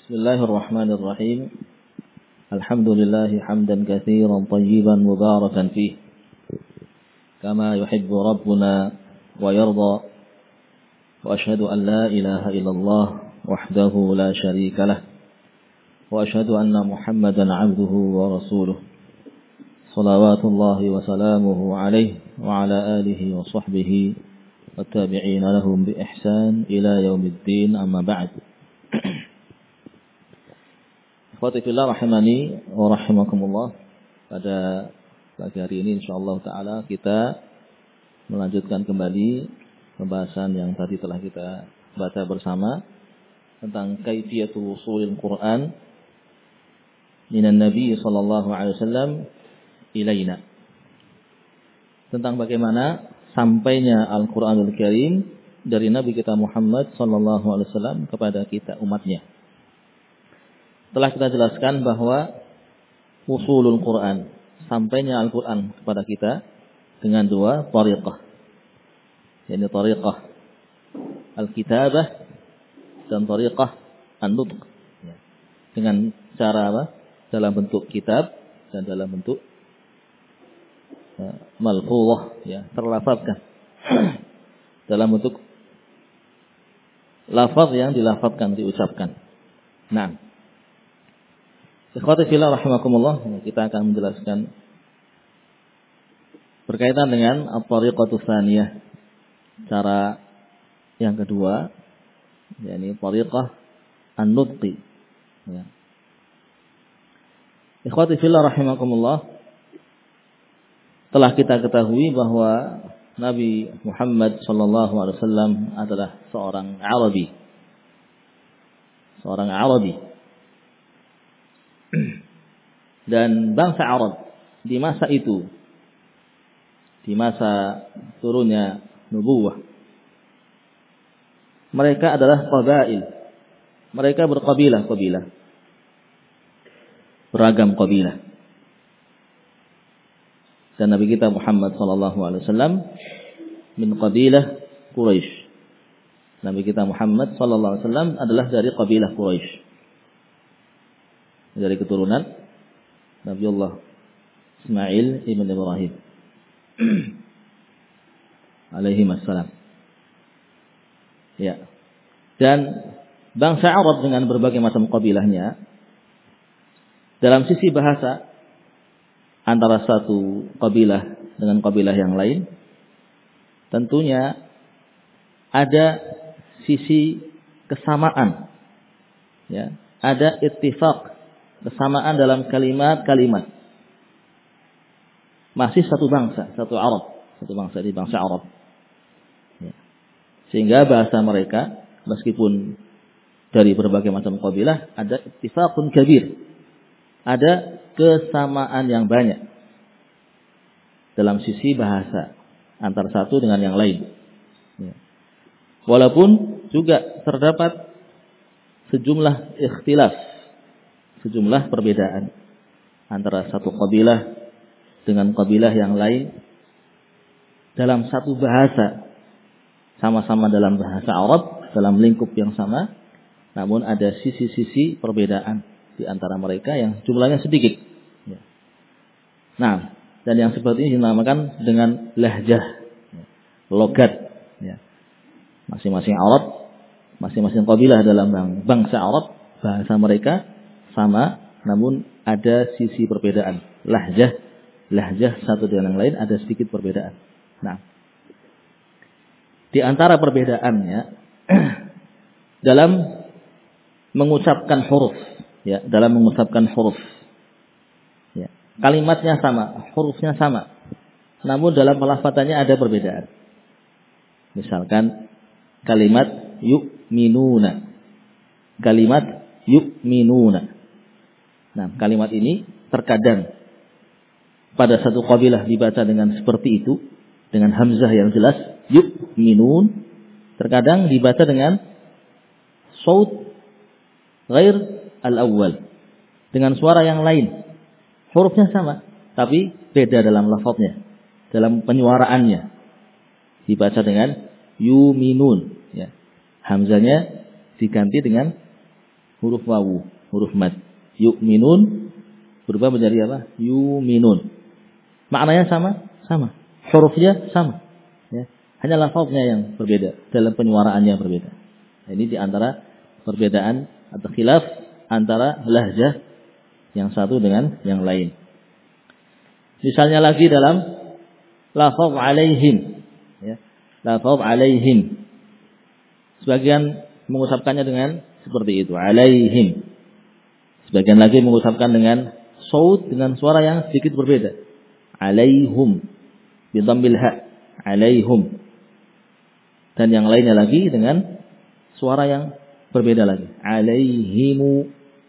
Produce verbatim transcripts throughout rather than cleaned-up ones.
Bismillahirrahmanirrahim. Alhamdulillah hamdan katsiran tayyiban mubarakan fih. Kama yuhibbu rabbuna wa yarda. Wa ashhadu an la ilaha illallah wahdahu la syarika lah. Wa ashhadu anna Muhammadan 'abduhu wa rasuluh. Shalawatullahi wa salamuhu alaihi wa ala alihi wa sahbihi wa tabi'ina lahum bi ihsan ila yaumiddin, amma ba'd. Ikhwatifillah rahimani wa rahimakumullah. Pada pagi hari ini insyaallah ta'ala kita melanjutkan kembali pembahasan yang tadi telah kita baca bersama tentang kaifiyatu wusulil Quran minan Nabi sallallahu alaihi wasallam ilaina. Tentang bagaimana sampainya Al-Qur'anul Karim dari Nabi kita Muhammad sallallahu alaihi wasallam kepada kita umatnya. Telah kita jelaskan bahwa wusulul Quran, sampainya Al-Quran kepada kita dengan dua tariqah. Yaitu tariqah al-kitabah dan tariqah an-nutq. Dengan cara apa? Dalam bentuk kitab dan dalam bentuk ya, malfuzah, ya, terlafazkan. Dalam bentuk lafaz yang dilafazkan, diucapkan. Nah, ikhwati fillah rahimakumullah, kita akan menjelaskan berkaitan dengan at-tariqatu tsaniyah, cara yang kedua, yakni tariqah an-nutqi. Ya. Ikhwati fillah rahimakumullah, telah kita ketahui bahwa Nabi Muhammad sallallahu alaihi wasallam adalah seorang Arabi. Seorang Arabi. Dan bangsa Arab di masa itu, di masa turunnya nubuwah, mereka adalah qabail. Mereka berkabilah-kabilah, beragam kabilah. Dan Nabi kita Muhammad sallallahu alaihi wasallam min qabilah Quraisy. Nabi kita Muhammad sallallahu alaihi wasallam adalah dari kabilah Quraisy, dari keturunan Nabiullah Ismail ibn Ibrahim alaihi wassalam. Ya. Dan bangsa Arab dengan berbagai macam kabilahnya, dalam sisi bahasa antara satu kabilah dengan kabilah yang lain, tentunya ada sisi kesamaan. Ya, ada ittifaq, kesamaan dalam kalimat-kalimat. Masih satu bangsa, satu Arab, satu bangsa di bangsa Arab. Ya. Sehingga bahasa mereka, meskipun dari berbagai macam kabilah, ada ittifaqun kabir. Ada kesamaan yang banyak dalam sisi bahasa antara satu dengan yang lain. Ya. Walaupun juga terdapat sejumlah ikhtilaf, sejumlah perbedaan antara satu kabilah dengan kabilah yang lain dalam satu bahasa, sama-sama dalam bahasa Arab, dalam lingkup yang sama, namun ada sisi-sisi perbedaan di antara mereka yang jumlahnya sedikit. Ya. Nah, dan yang seperti ini dinamakan dengan lahjah, logat. Ya. Masing-masing Arab, masing-masing kabilah dalam bangsa Arab, bahasa mereka sama, namun ada sisi perbedaan. Lahjah, lahjah satu dengan yang lain ada sedikit perbedaan. Nah, di antara perbedaannya dalam mengucapkan huruf, ya, dalam mengucapkan huruf, ya, kalimatnya sama, hurufnya sama, namun dalam pelafadzannya ada perbedaan. Misalkan kalimat yu'minuna, kalimat yu'minuna. Nah, kalimat ini terkadang pada satu kabilah dibaca dengan seperti itu, dengan hamzah yang jelas, yu'minun. Terkadang dibaca dengan saut ghair al-awwal, dengan suara yang lain. Hurufnya sama, tapi beda dalam lafadznya, dalam penyuaraannya. Dibaca dengan yuminun, ya. Hamzahnya diganti dengan huruf wawu, huruf mad. Yu'minun berubah menjadi apa? Yuminun. Maknanya sama? Sama. Hurufnya sama. Ya. Hanya lafaznya yang berbeda, dalam penyuaraannya berbeda. Nah, ini di antara perbedaan atau khilaf antara lahjah yang satu dengan yang lain. Misalnya lagi dalam lafaz alaihim, ya. Lafaz alaihim. Sebagian mengucapkannya dengan seperti itu, alaihim. Sebagian lagi mengucapkan dengan saut, dengan suara yang sedikit berbeda. Alaihum bi dhammil ha, alaihum. Dan yang lainnya lagi dengan suara yang berbeda lagi. Alaihimu,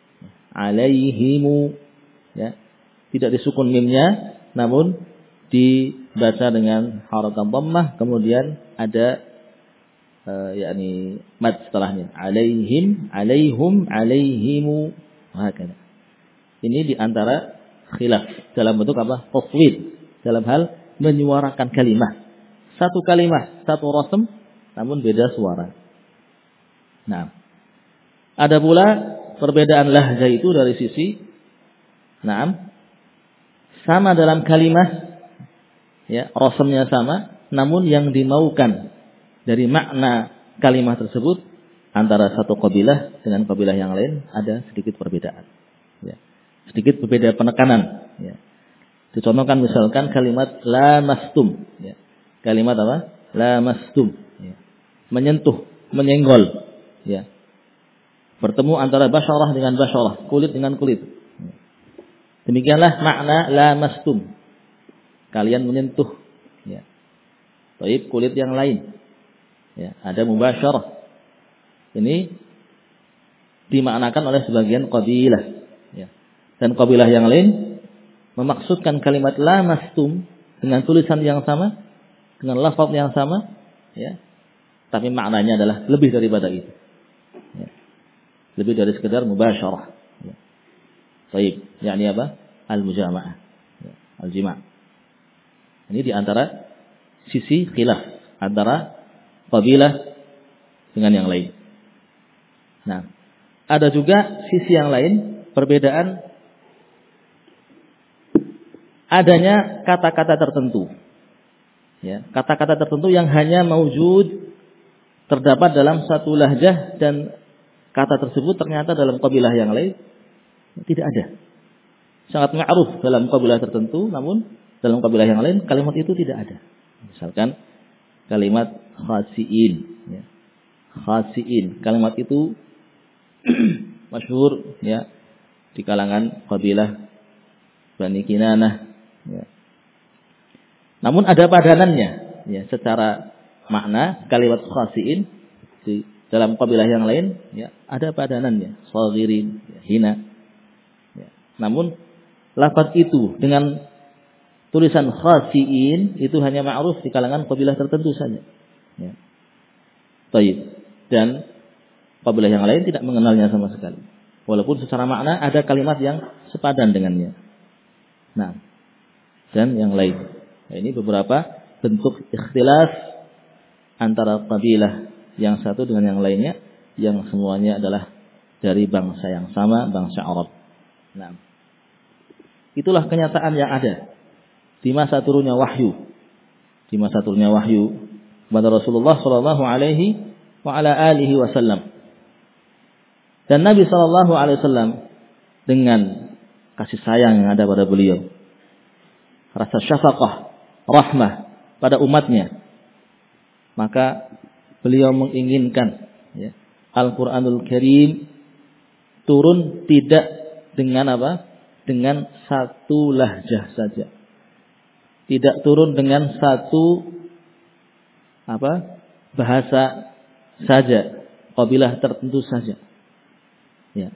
alaihimu, ya. Tidak disukun mimnya, namun dibaca dengan harakat dhammah, kemudian ada uh, yakni mad setelahnya. Alaihim, alaihum, alaihimu. Makanya. Ini di antara khilaf dalam bentuk apa? Tafwid, dalam hal menyuarakan kalimat. Satu kalimat, satu rasm, namun beda suara. Nah, ada pula perbedaan lahjah itu dari sisi, nah, sama dalam kalimat, ya, rasmnya sama, namun yang dimaukan dari makna kalimat tersebut antara satu kabilah dengan kabilah yang lain ada sedikit perbedaan. Ya. Sedikit berbeda penekanan. Ya. Dicontohkan misalkan kalimat la mastum. Ya. Kalimat apa? La mastum. Ya. Menyentuh, menyenggol. Ya. Bertemu antara basyarah dengan basyarah, kulit dengan kulit. Ya. Demikianlah makna la mastum. Kalian menyentuh. Ya. Taib kulit yang lain. Ya. Ada mubasyarah. Ini dimaknakan oleh sebagian qabilah, ya. Dan qabilah yang lain memaksudkan kalimat la mastum dengan tulisan yang sama, dengan lafaz yang sama, ya. Tapi maknanya adalah lebih daripada itu, ya. Lebih dari sekedar mubasyarah, ya. Baik, yakni apa? Al-mujama'ah, ya. Al-jima'. Ini di antara sisi khilaf antara qabilah dengan yang lain. Nah, ada juga sisi yang lain, perbedaan adanya kata-kata tertentu. Ya, kata-kata tertentu yang hanya maujud terdapat dalam satu lahjah dan kata tersebut ternyata dalam kabilah yang lain tidak ada. Sangat ma'ruf dalam kabilah tertentu, namun dalam kabilah yang lain kalimat itu tidak ada. Misalkan kalimat khasiin, ya. Khasiin, kalimat itu masyhur, ya, di kalangan kabilah Bani Kinanah, ya. Namun ada padanannya, ya, secara makna kalimat khasiin di dalam kabilah yang lain, ya, ada padanannya, saghirin, ya, hina, ya. Namun lafaz itu dengan tulisan khasiin itu hanya ma'ruf di kalangan kabilah tertentu saja, ya. Baik. Dan kabilah yang lain tidak mengenalnya sama sekali. Walaupun secara makna ada kalimat yang sepadan dengannya. Nah, dan yang lain. Nah, ini beberapa bentuk ikhtilaf antara kabilah yang satu dengan yang lainnya, yang semuanya adalah dari bangsa yang sama, bangsa Arab. Nah, itulah kenyataan yang ada di masa turunnya wahyu. Di masa turunnya wahyu kepada Rasulullah sallallahu alaihi wa ala alihi wasallam. Dan Nabi sallallahu alaihi wasallam dengan kasih sayang yang ada pada beliau, rasa syafaqah, rahmah pada umatnya, maka beliau menginginkan, ya, Al-Qur'anul Karim turun tidak dengan apa? Dengan satu lahjah saja. Tidak turun dengan satu apa? Bahasa saja, kabilah tertentu saja. Ya.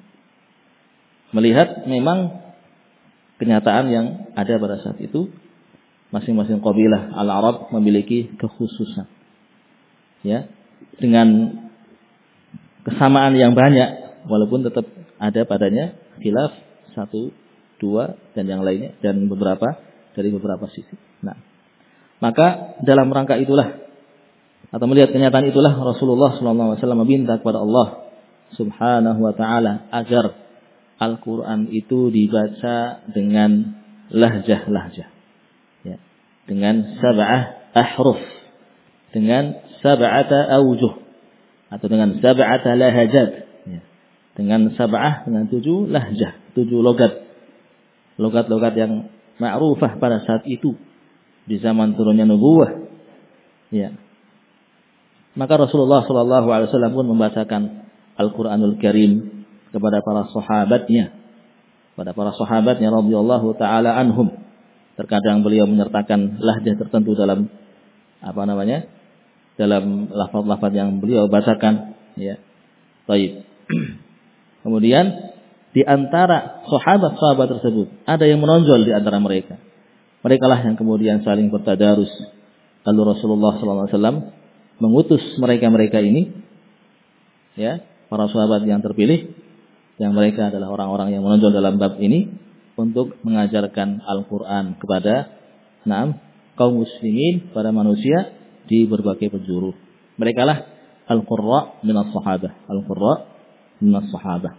Melihat memang kenyataan yang ada pada saat itu, masing-masing kabilah Al-Arab memiliki kekhususan. Ya, dengan kesamaan yang banyak, walaupun tetap ada padanya khilaf satu, dua dan yang lainnya, dan beberapa dari beberapa sisi. Nah, maka dalam rangka itulah, atau melihat kenyataan itulah, Rasulullah sallallahu alaihi wasallam meminta kepada Allah Subhanahu wa ta'ala agar Al-Quran itu dibaca dengan lahjah-lahjah. Ya. Dengan sab'ah ahruf. Dengan sab'ata awjuh. Atau dengan sab'ata lahajat. Ya. Dengan sab'ah, dengan tujuh lahjah. Tujuh logat. Logat-logat yang ma'rufah pada saat itu. Di zaman turunnya nubuwah. Ya. Maka Rasulullah shallallahu alaihi wasallam pun membacakan Al-Quranul Karim kepada para sahabatnya, kepada para sahabatnya radhiyallahu taala anhum. Terkadang beliau menyertakan lahjah tertentu dalam apa namanya? Dalam lafaz-lafaz yang beliau bacakan, ya. Baik. Kemudian di antara sahabat-sahabat tersebut ada yang menonjol di antara mereka. Merekalah yang kemudian saling bertadarus. Lalu Rasulullah shallallahu alaihi wasallam mengutus mereka-mereka ini, ya, para sahabat yang terpilih, yang mereka adalah orang-orang yang menonjol dalam bab ini, untuk mengajarkan Al-Quran kepada naam, kaum muslimin, pada manusia di berbagai penjuru. Mereka lah Al-Qurra minas sahabah. Al-Qurra minas sahabah.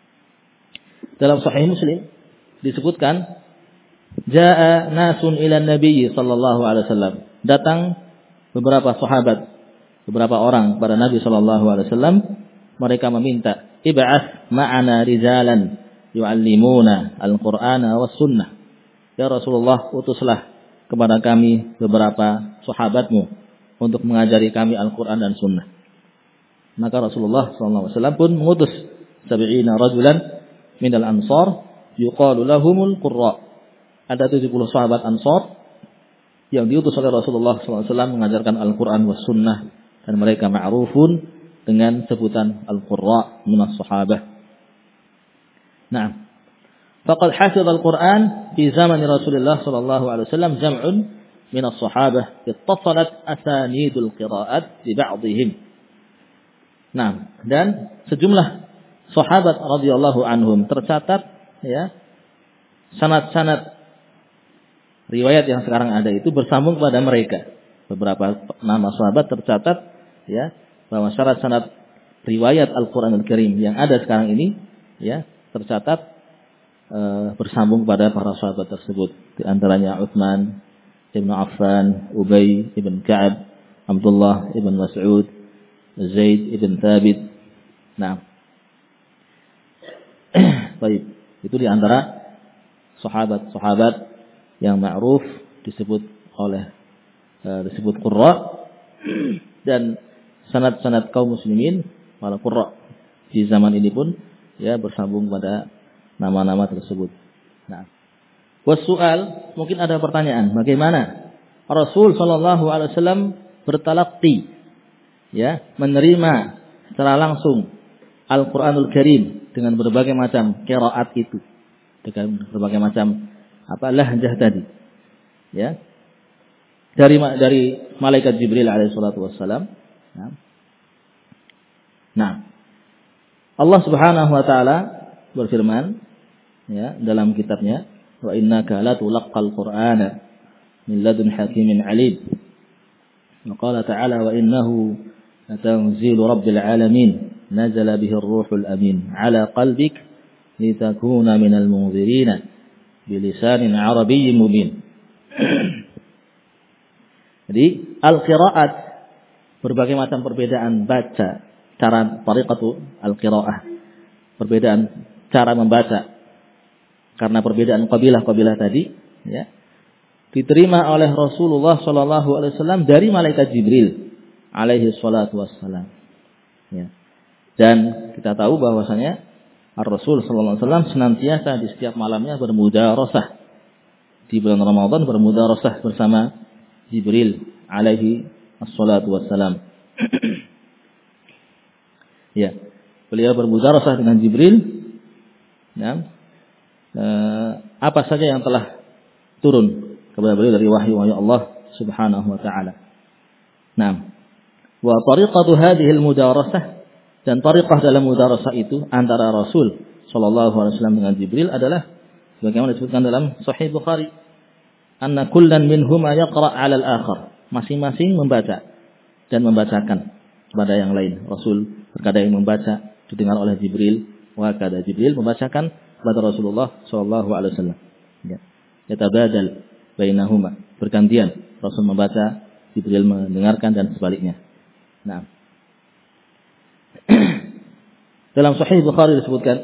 Dalam Sahih Muslim disebutkan, Ja'a nasun ila Nabi sallallahu alaihi wasallam. Datang beberapa sahabat, beberapa orang pada Nabi sallallahu alaihi wasallam. Mereka meminta, ib'ats ma'ana rijalan yu'allimuna al-Qur'ana was sunnah. Ya Rasulullah, utuslah kepada kami beberapa sahabatmu untuk mengajari kami Al-Quran dan sunnah. Maka Rasulullah shallallahu alaihi wasallam pun mengutus sab'ina rajulan minal ansar yuqalu lahumul qurra. Ada tujuh puluh sahabat Ansar yang diutus oleh Rasulullah shallallahu alaihi wasallam mengajarkan Al-Quran was sunnah, dan mereka ma'rufun dengan sebutan Al-Qurra minas sahabah. Nah, faqad hafidh Al-Quran di zaman Rasulullah sallallahu alaihi wasallam jam'un minas sahabah ittasalat asanidul qira'at bi ba'dihim. Nah, dan sejumlah sahabat radhiyallahu anhum tercatat, ya, sanad-sanad riwayat yang sekarang ada itu bersambung pada mereka. Beberapa nama sahabat tercatat, ya, bahwa syarat-syarat riwayat Al-Quranul Karim yang ada sekarang ini, ya, tercatat e, bersambung pada para sahabat tersebut. Di antaranya Utsman ibn Affan, Ubay ibn Ka'ab, Abdullah ibn Mas'ud, Zaid ibn Thabit. Nah, baik, itu di antara sahabat-sahabat yang ma'ruf disebut oleh e, disebut qurra, dan sanad-sanad kaum muslimin para qurra di zaman ini pun, ya, bersambung pada nama-nama tersebut. Nah, wasu'al, mungkin ada pertanyaan, bagaimana Rasul sallallahu alaihi wasallam bertalaqi, ya, menerima secara langsung Al-Qur'anul Karim dengan berbagai macam qiraat itu, dengan berbagai macam apa lahjah tadi, ya, dari dari malaikat Jibril alaihi salatu wassalam. Nah. Nah, Allah Subhanahu wa taala berfirman, ya, dalam kitabnya, wa innaka latulaqqal qur'ana min ladun hakimin alim. Wa qala ta'ala, wa innahu latanzilu rabbil alamin nazala bihi ar-ruhul amin ala qalbik litakuna minal munzirin bilisanin arabiyyin mubin. Jadi al-qiraat, berbagai macam perbedaan baca, cara tariqatu al-qiraah, perbedaan cara membaca karena perbedaan qabilah-qabilah tadi, ya, diterima oleh Rasulullah sallallahu alaihi wasallam dari malaikat Jibril alaihi salatu wassalam, ya. Dan kita tahu bahwasanya Ar-Rasul sallallahu alaihi wasallam senantiasa di setiap malamnya bermudarasah, di bulan Ramadan bermudarasah bersama Jibril alaihi assalatu wassalam. Ya, beliau bermudarasah dengan Jibril, ya, e, apa saja yang telah turun kepada beliau dari wahyu-wahyu Allah Subhanahu wa taala. Nah, wa tariqatu hadhihi al-mudarasah, dan tariqah dalam mudarasah itu antara Rasul sallallahu alaihi wasallam dengan Jibril adalah sebagaimana disebutkan dalam Sahih Bukhari, anna kullan minhuma yaqra' 'ala al-akhar, masing-masing membaca dan membacakan kepada yang lain. Rasul terkadang membaca didengar oleh Jibril. Wa kada Jibril membacakan kepada Rasulullah sallallahu alaihi wasallam. Ya. Yatabadal bainahuma, bergantian Rasul membaca, Jibril mendengarkan dan sebaliknya. Nah. Dalam Sahih Bukhari disebutkan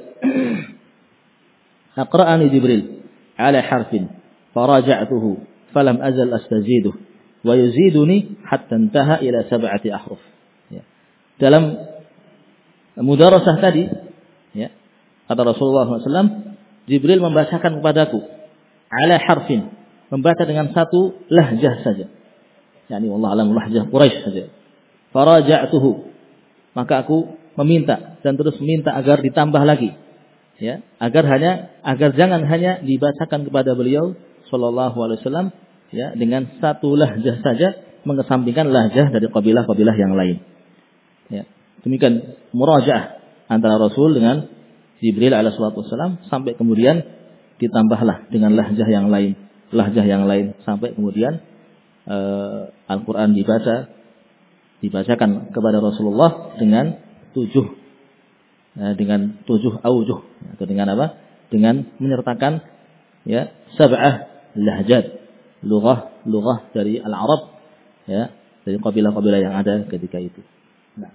Aqra'ani Jibril ala harfin faraja'tuhu falam azal astaziduh wa yuziduni hatta intaha ila sab'ati ahruf. Ya. Dalam mudarasah tadi, ya, kata Rasulullah sallallahu alaihi wasallam, Jibril membacakan kepadaku ala harfin, membaca dengan satu lahjah saja. Yani wallahu alam lahjah Quraisy saja. Faraja'tuhu, maka aku meminta dan terus meminta agar ditambah lagi, ya, agar hanya agar jangan hanya dibacakan kepada beliau sallallahu alaihi wasallam, ya, dengan satu lahjah saja, mengesampingkan lahjah dari kabilah-kabilah yang lain. Ya, demikian murajaah antara Rasul dengan Jibril alaihi wasallam sampai kemudian ditambahlah dengan lahjah yang lain, lahjah yang lain sampai kemudian uh, Al-Qur'an dibaca dibacakan kepada Rasulullah dengan tujuh eh, dengan tujuh aujuh, atau dengan apa? Dengan menyertakan, ya, sab'ah lahjat, lughah-lughah dari al-Arab, ya, dari kabilah-kabilah yang ada ketika itu. Nah.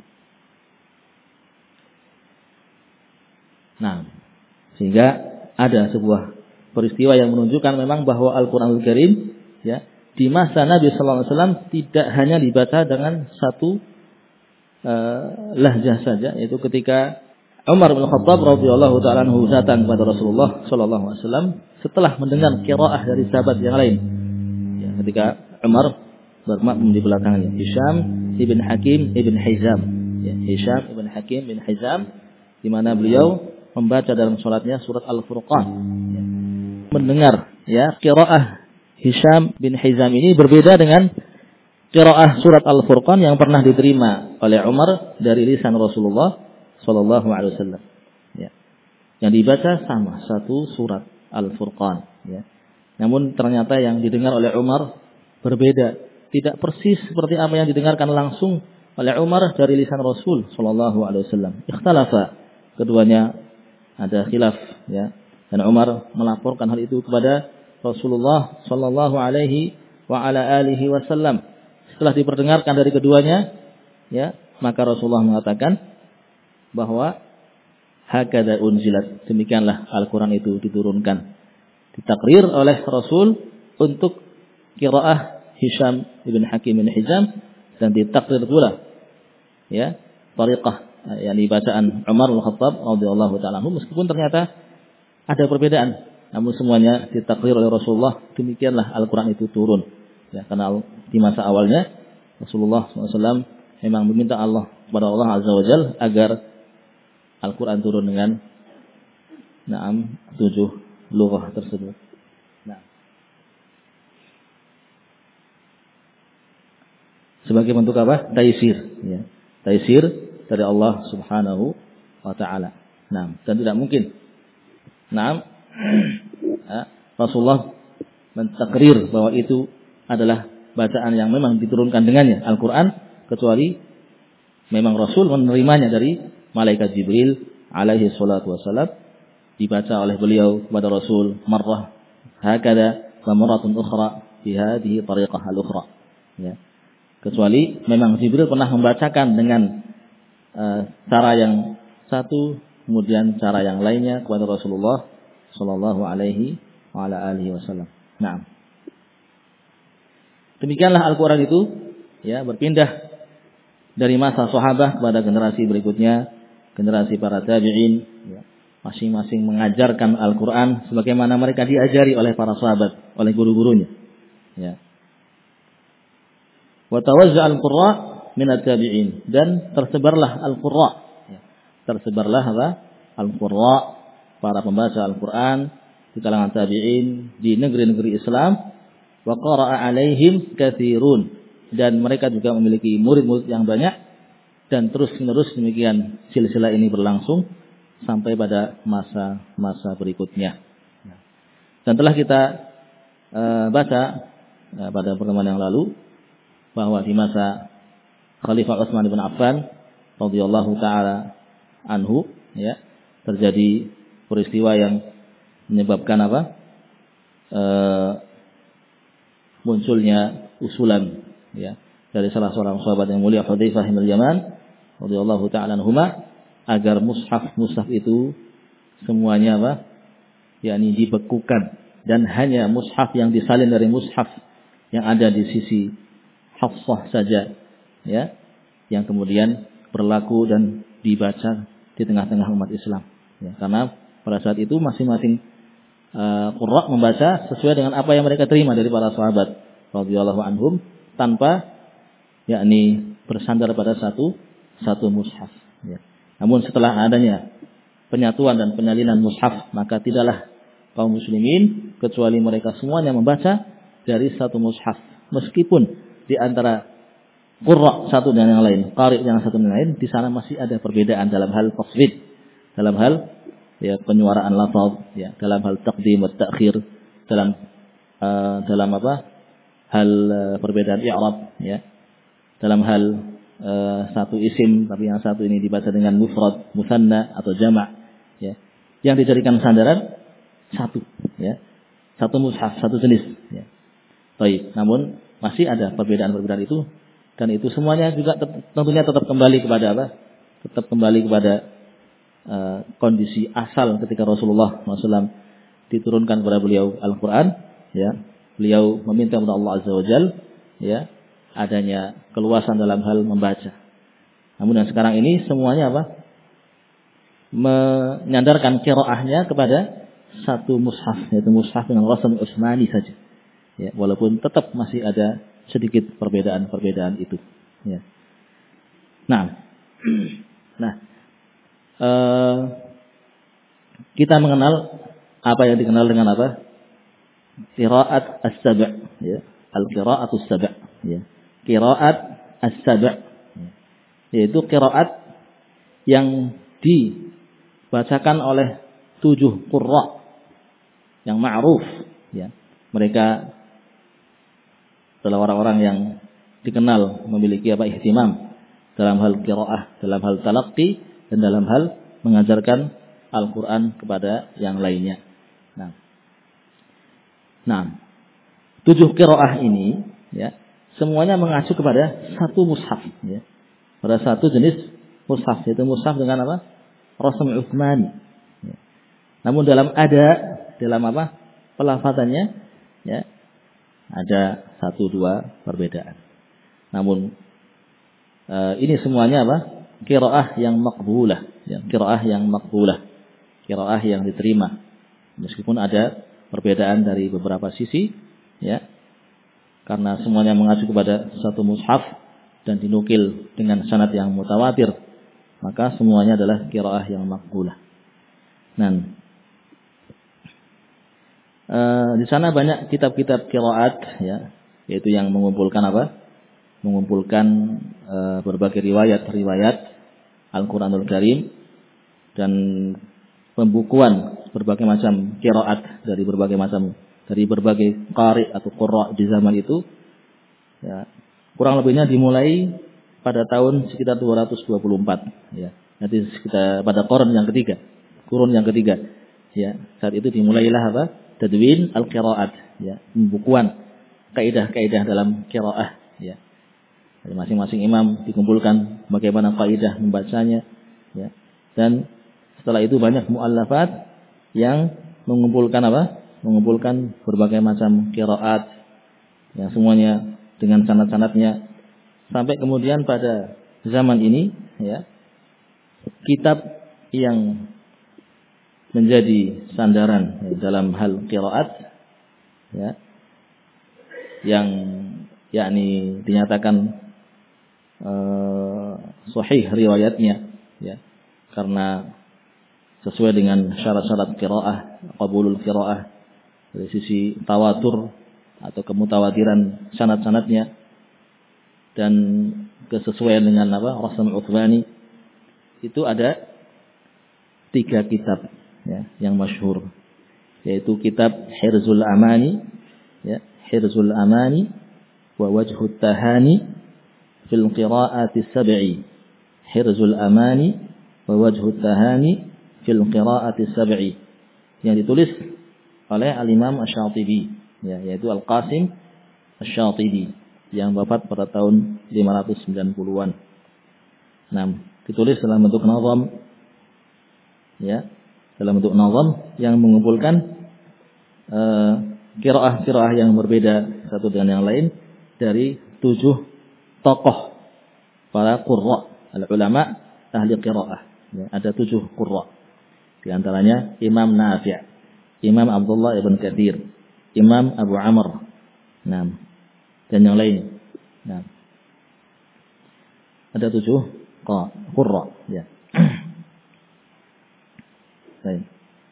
Nah, sehingga ada sebuah peristiwa yang menunjukkan memang bahwa Al-Qur'anul Karim, ya, di masa Nabi sallallahu alaihi wasallam tidak hanya dibaca dengan satu Uh, lahjah saja, yaitu ketika Umar bin Khattab radhiyallahu ta'ala anhu datang kepada Rasulullah sallallahu alaihi wasallam setelah mendengar qiraah dari sahabat yang lain. Ya, ketika Umar bermakmum di belakangnya, Hisham ibn Hakim ibn Hizam, ya, Hisham ibn Hakim ibn Hizam, di mana beliau membaca dalam salatnya surat Al-Furqan. Ya. Mendengar, ya, qiraah Hisham bin Hizam ini berbeda dengan qiraah surat Al-Furqan yang pernah diterima oleh Umar dari lisan Rasulullah sallallahu alaihi wasallam. Ya. Yang dibaca sama, satu surat Al-Furqan, ya. Namun ternyata yang didengar oleh Umar berbeda, tidak persis seperti apa yang didengarkan langsung oleh Umar dari lisan Rasul sallallahu alaihi wasallam. Ikhtalafa, keduanya ada khilaf, ya. Dan Umar melaporkan hal itu kepada Rasulullah sallallahu alaihi wa ala alihi wasallam. Setelah diperdengarkan dari keduanya, ya, maka Rasulullah mengatakan bahwa hakadha unzilat, demikianlah Al-Quran itu diturunkan, ditakrir oleh Rasul untuk qiraah Hisham ibn Hakim ibn Hizam, dan ditakrir pula, ya, tariqah, yang dibacaan Umar bin Khattab radhiyallahu ta'ala anhu, meskipun ternyata ada perbedaan, namun semuanya ditakrir oleh Rasulullah, demikianlah Al-Quran itu turun. Ya, karena di masa awalnya Rasulullah shallallahu alaihi wasallam memang meminta Allah kepada Allah Azza wa Jalla agar Al-Quran turun dengan naam tujuh lughah tersebut. Nah, sebagai bentuk apa? Taisir, ya. Taisir dari Allah Subhanahu wa taala. Nah, dan tidak mungkin. Nah, Rasulullah mentakrir bahwa itu adalah bacaan yang memang diturunkan dengannya Al-Quran, kecuali memang Rasul menerimanya dari malaikat Jibril alaihi salatu wassalam, dibaca oleh beliau kepada Rasul marrah hakada wa marratun ukhra fi hadhihi tariqah al-ukhra, ya. Kecuali memang Jibril pernah membacakan dengan uh, cara yang satu, kemudian cara yang lainnya kepada Rasulullah sallallahu alaihi wa ala alihi wasallam. Naam. Demikianlah Al-Quran itu, ya, berpindah dari masa sahabat kepada generasi berikutnya, generasi para tabi'in, ya, masing-masing mengajarkan Al-Quran sebagaimana mereka diajari oleh para sahabat, oleh guru-gurunya. Ya. Wa tawazza'a al-qurra min at-tabi'in, dan tersebarlah al-qurra, ya. Tersebarlah apa? Al-qurra, para pembaca Al-Quran di kalangan tabi'in di negeri-negeri Islam. Wa qara'a alaihim katsirun, dan mereka juga memiliki murid-murid yang banyak, dan terus-menerus demikian silsilah ini berlangsung sampai pada masa-masa berikutnya. Dan telah kita uh, baca uh, pada pertemuan yang lalu bahwa di masa Khalifah Utsman bin Affan radhiyallahu taala anhu, ya, terjadi peristiwa yang menyebabkan apa? E, munculnya usulan, ya, dari salah seorang sahabat yang mulia Hudzaifah bin Yaman radhiyallahu ta'ala anhuma, agar mushaf mushaf itu semuanya apa? yakni dibekukan, dan hanya mushaf yang disalin dari mushaf yang ada di sisi Hafsah saja, ya, yang kemudian berlaku dan dibaca di tengah-tengah umat Islam, ya, karena pada saat itu masing-masing uh, qurra membaca sesuai dengan apa yang mereka terima dari para sahabat radhiyallahu anhum, tanpa yakni bersandar pada satu satu mushaf, ya. Namun setelah adanya penyatuan dan penyalinan mushaf, maka tidaklah kaum muslimin kecuali mereka semuanya membaca dari satu mushaf, meskipun di antara qurra satu dan yang lain, qari yang satu dan yang lain, di sana masih ada perbedaan dalam hal tasfid, dalam hal ya penyuaraan lafaz, ya, dalam hal taqdim wa ta'khir, dalam uh, dalam apa? hal uh, perbedaan i'rab, ya. Dalam hal uh, satu isim tapi yang satu ini dibaca dengan mufrad, musanna atau jama', ya. Yang dijadikan sandaran satu, ya. Satu mushaf, satu jenis, ya. Baik, namun masih ada perbedaan-perbedaan itu, dan itu semuanya juga tentunya tetap kembali kepada apa? Tetap kembali kepada uh, kondisi asal ketika Rasulullah shallallahu alaihi wasallam diturunkan kepada beliau Al-Quran, ya. Beliau meminta kepada Allah Azza wa Jalla, ya, adanya keluasan dalam hal membaca. Namun yang sekarang ini semuanya apa? Menyandarkan qiraahnya kepada satu mushaf, yaitu mushaf dengan rasam Utsmani saja. Ya, walaupun tetap masih ada sedikit perbedaan-perbedaan itu. Ya. Nah, nah, uh, kita mengenal apa yang dikenal dengan apa? Qiraat as-sab', ya, al-qiraat as-sab', ya, qiraat as-sab', ya. Yaitu qiraat yang dibacakan oleh tujuh qurra yang ma'ruf, ya. Mereka adalah orang-orang yang dikenal memiliki apa ihtimam dalam hal qiraah, dalam hal talaqqi, dan dalam hal mengajarkan Al-Quran kepada yang lainnya. Nah, nah tujuh qiraah ini, ya, semuanya mengacu kepada satu mushaf, ya, pada satu jenis mushaf, yaitu mushaf dengan apa? Rasam Utsmani. Ya. Namun dalam ada dalam apa? Pelafadzannya, ya, ada satu dua perbedaan. Namun e, ini semuanya apa? Qiraah yang maqbulah, ya, qiraah yang maqbulah, qiraah yang diterima, meskipun ada perbedaan dari beberapa sisi, ya, karena semuanya mengacu kepada satu mushaf dan dinukil dengan sanad yang mutawatir, maka semuanya adalah qiraah yang maqbulah. Nah, Uh, di sana banyak kitab-kitab qiraat, ya, yaitu yang mengumpulkan apa? Mengumpulkan uh, berbagai riwayat-riwayat Al-Qur'anul Karim dan pembukuan berbagai macam qiraat dari berbagai macam dari berbagai qari atau qurra di zaman itu, ya. Kurang lebihnya dimulai pada tahun sekitar dua ratus dua puluh empat, ya. Nanti sekitar pada qurun yang ketiga, kurun yang ketiga, ya. Saat itu dimulailah apa? Tadwin al-qiraat, ya, pembukuan kaidah-kaidah dalam qiraah, ya. Dari masing-masing imam dikumpulkan bagaimana kaidah membacanya, ya. Dan setelah itu banyak muallafat yang mengumpulkan apa? Mengumpulkan berbagai macam qiraat yang semuanya dengan sanad-sanadnya, sampai kemudian pada zaman ini, ya, kitab yang menjadi sandaran, ya, dalam hal qiraat, ya, yang yakni dinyatakan uh, sahih riwayatnya, ya, karena sesuai dengan syarat-syarat qiraah, qabulul qiraah dari sisi tawatur atau kemutawatiran sanad-sanadnya dan kesesuaian dengan apa? Rasam Utsmani, itu ada tiga kitab, ya, yang masyhur, yaitu kitab Hirzul Amani, ya, Hirzul Amani wa Wajhut Tahani fil Qiraati Sab'i. Hirzul Amani wa wajhu tahani fil qira'ati sab'i, yang ditulis oleh Al-Imam Asy-Syatibi, ya, yaitu Al-Qasim Asy-Syatibi yang wafat pada tahun lima ratus sembilan puluhan. Nah, ditulis dalam bentuk nazam, ya, dalam bentuk nazam yang mengumpulkan uh, qiraah-qiraah yang berbeda satu dengan yang lain dari tujuh tokoh para qurra, al-ulama ahli qiraah. Ya, ada tujuh qurra. Di antaranya Imam Nafi', Imam Abdullah ibn Katsir, Imam Abu Amr, nah, dan yang lain. Nah, ada tujuh qurra. Ya. Baik.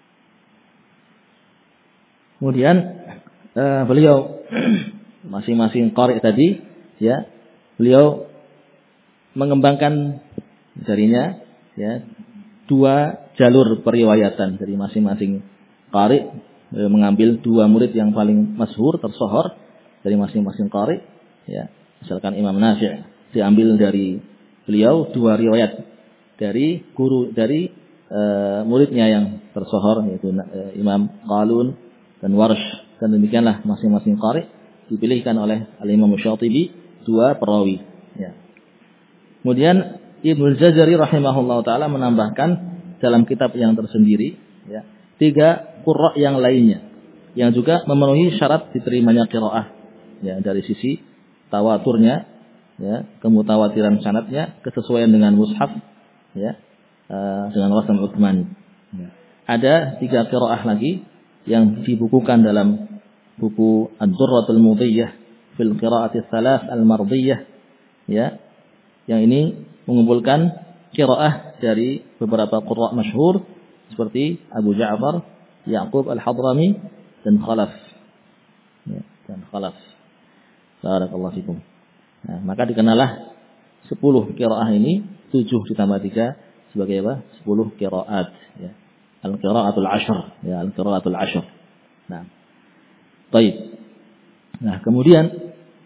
Kemudian uh, beliau masing-masing qari tadi, ya, beliau mengembangkan darinya, ya, dua jalur periwayatan dari masing-masing qari, e, mengambil dua murid yang paling masyhur, tersohor dari masing-masing qari, ya. Misalkan Imam Nafi' diambil dari beliau dua riwayat dari guru dari e, muridnya yang tersohor, yaitu e, Imam Qalun dan Warsh, dan demikianlah masing-masing qari dipilihkan oleh Al-Imam Syatibi dua perawi, ya. Kemudian Ibnu Jazari rahimahullah taala menambahkan dalam kitab yang tersendiri, ya, tiga qurra yang lainnya yang juga memenuhi syarat diterimanya qiraah, ya, dari sisi tawaturnya, ya, kemutawatiran sanadnya, kesesuaian dengan mushaf, ya, uh, dengan Rasul Utsmani. Ya. Ada tiga qiraah lagi yang dibukukan dalam buku Ad-Durratul Mudhiyyah fil Qiraati Tsalath Al-Mardhiyyah, ya, yang ini mengumpulkan qiraah dari beberapa qurra masyhur seperti Abu Ja'far, Ya'qub Al-Hadrami dan Khalaf, ya, dan Khalaf. Barakallahu fikum. Nah, maka dikenalah sepuluh qiraah ini, tujuh ditambah tiga sebagai apa? sepuluh qiraat, ya. Al-qiraatul ashr, ya, al-qiraatul ashr. Nah, baik. Nah, kemudian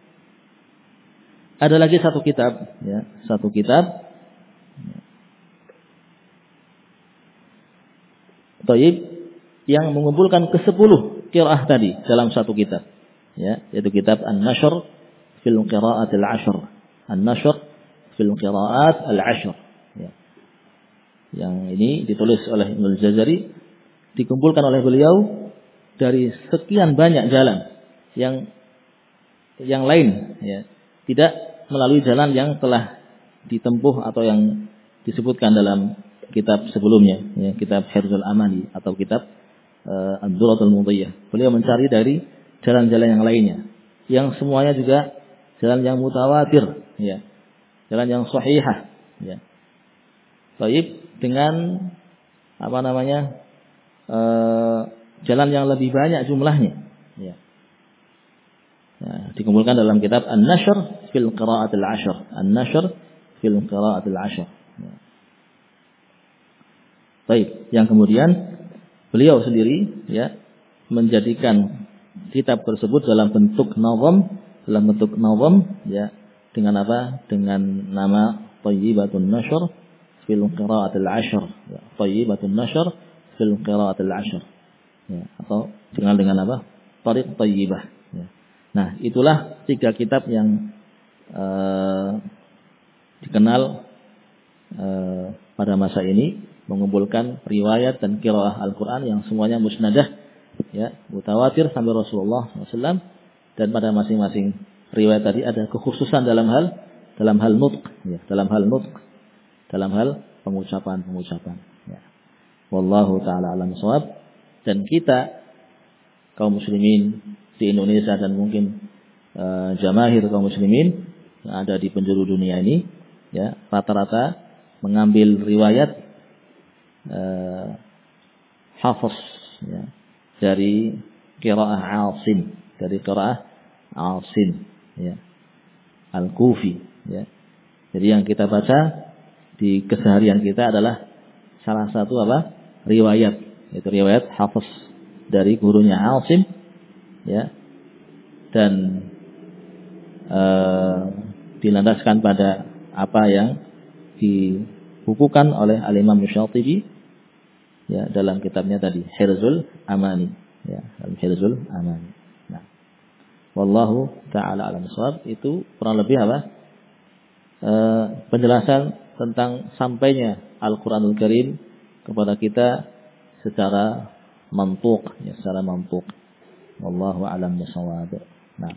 ada lagi satu kitab, ya, satu kitab, Taib, yang mengumpulkan ke sepuluh qiraah tadi dalam satu kitab, ya, yaitu kitab An-Nashr fil Qira'at al-Ashr, An-Nashr fil Qira'at al-Ashr, ya. Yang ini ditulis oleh Ibnu Jazari, dikumpulkan oleh beliau dari sekian banyak jalan yang yang lain, ya, tidak melalui jalan yang telah ditempuh atau yang disebutkan dalam kitab sebelumnya, ya, kitab Hirzul Amali atau kitab uh, Ad-Durratul Mudhiyyah. Beliau mencari dari jalan-jalan yang lainnya, yang semuanya juga jalan yang mutawatir, ya, jalan yang sahihah, ya. Baik, dengan apa namanya uh, jalan yang lebih banyak jumlahnya, ya. Ya, dikumpulkan dalam kitab An-Nashr fil Qira'atil Ashr, An-Nashr fil Qira'atil Ashr. Ya. Baik, yang kemudian beliau sendiri, ya, menjadikan kitab tersebut dalam bentuk nazam, dalam bentuk nazam, ya, dengan apa? Dengan nama Thayyibatun Nashr fil Qira'atil Ashr, ya, Thayyibatun Nashr fil Qira'atil Ashr. Ya, atau dikenal dengan apa? Thariq Thayyibah. Ya. Nah, itulah tiga kitab yang uh, dikenal uh, pada masa ini, mengumpulkan riwayat dan qiraah Al-Quran yang semuanya musnadah, ya, mutawatir sampai Rasulullah shallallahu alaihi wasallam, dan pada masing-masing riwayat tadi ada kekhususan dalam hal dalam hal nutq, ya, dalam hal nutq, dalam hal pengucapan-pengucapan. Ya. Wallahu taala alam shawab. Dan kita kaum muslimin di Indonesia dan mungkin uh, jamaahir kaum muslimin yang ada di penjuru dunia ini, ya, rata-rata mengambil riwayat uh, Hafiz, ya, dari qiraah Asim, dari qiraah Asim, ya, Al-Kufi, ya. Jadi yang kita baca di keseharian kita adalah salah satu apa? Riwayat, yaitu riwayat Hafiz dari gurunya Asim, ya, dan uh, dilandaskan pada apa yang di dibukukan oleh Al-Imam Syatibi ya dalam kitabnya tadi Hirzul Amani ya, dalam Hirzul Amani. Nah, wallahu taala alam shawab. Itu kurang lebih apa? E, penjelasan tentang sampainya Al-Qur'anul Karim kepada kita secara mantuq ya, secara mantuq. Wallahu a'lam bishawab. Nah.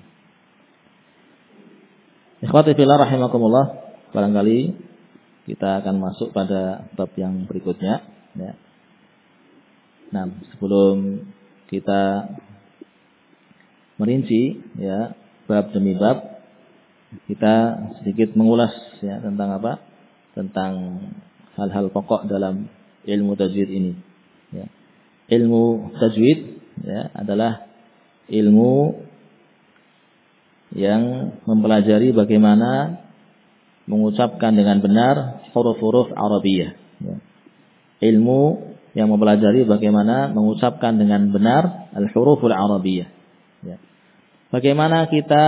Ikhwati fillah rahimakumullah, barangkali kita akan masuk pada bab yang berikutnya ya. Nah, sebelum kita merinci ya bab demi bab, kita sedikit mengulas ya tentang apa? Tentang hal-hal pokok dalam ilmu tajwid ini. Ya. Ilmu tajwid ya adalah ilmu yang mempelajari bagaimana mengucapkan dengan benar huruf-huruf Arabiyah. Ya. Ilmu yang mempelajari bagaimana mengucapkan dengan benar al-huruful Arabiyah. Ya. Bagaimana kita,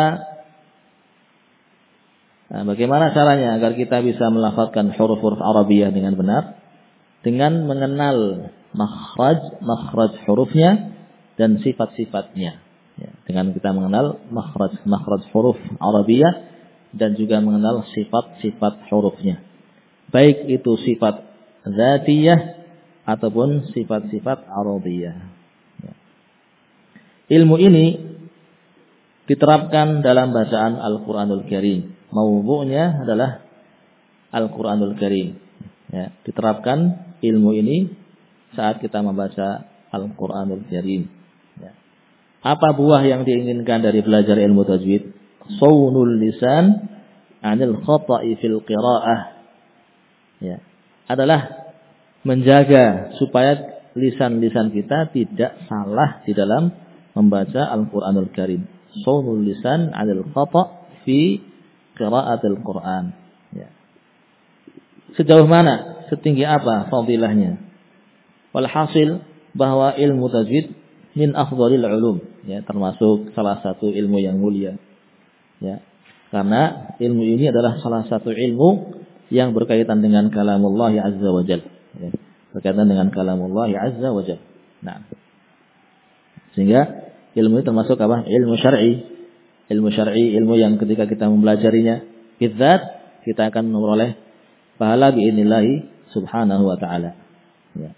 nah, bagaimana caranya agar kita bisa melafazkan huruf-huruf Arabiyah dengan benar? Dengan mengenal makhraj, makhraj hurufnya dan sifat-sifatnya. Ya. Dengan kita mengenal makhraj, makhraj huruf Arabiyah dan juga mengenal sifat-sifat hurufnya. Baik itu sifat dzatiyah ataupun sifat-sifat Arabiyah. Ya. Ilmu ini diterapkan dalam bacaan Al-Quranul Karim. Mawdu'nya adalah Al-Quranul Karim. Ya. Diterapkan ilmu ini saat kita membaca Al-Quranul Karim. Ya. Apa buah yang diinginkan dari belajar ilmu tajwid? Saunul lisan anil khata'i fil qira'ah. Ya. Adalah menjaga supaya lisan-lisan kita tidak salah di dalam membaca Al-Quranul Karim. Saunul lisan 'alal khata' fi qira'atil Quran. Ya. Sejauh mana, setinggi apa fadilahnya? Walhasil bahwa ilmu tajwid min afdhalil ulum, ya, termasuk salah satu ilmu yang mulia. Ya. Karena ilmu ini adalah salah satu ilmu yang berkaitan dengan kalamullah azza wa jalla. Ya, berkaitan dengan kalamullah azza wa jalla. Nah, sehingga ilmu ini termasuk apa? Ilmu syar'i. Ilmu syar'i, ilmu yang ketika kita mempelajarinya, bidzat kita akan memperoleh pahala biidznillah subhanahu wa ta'ala. Ya.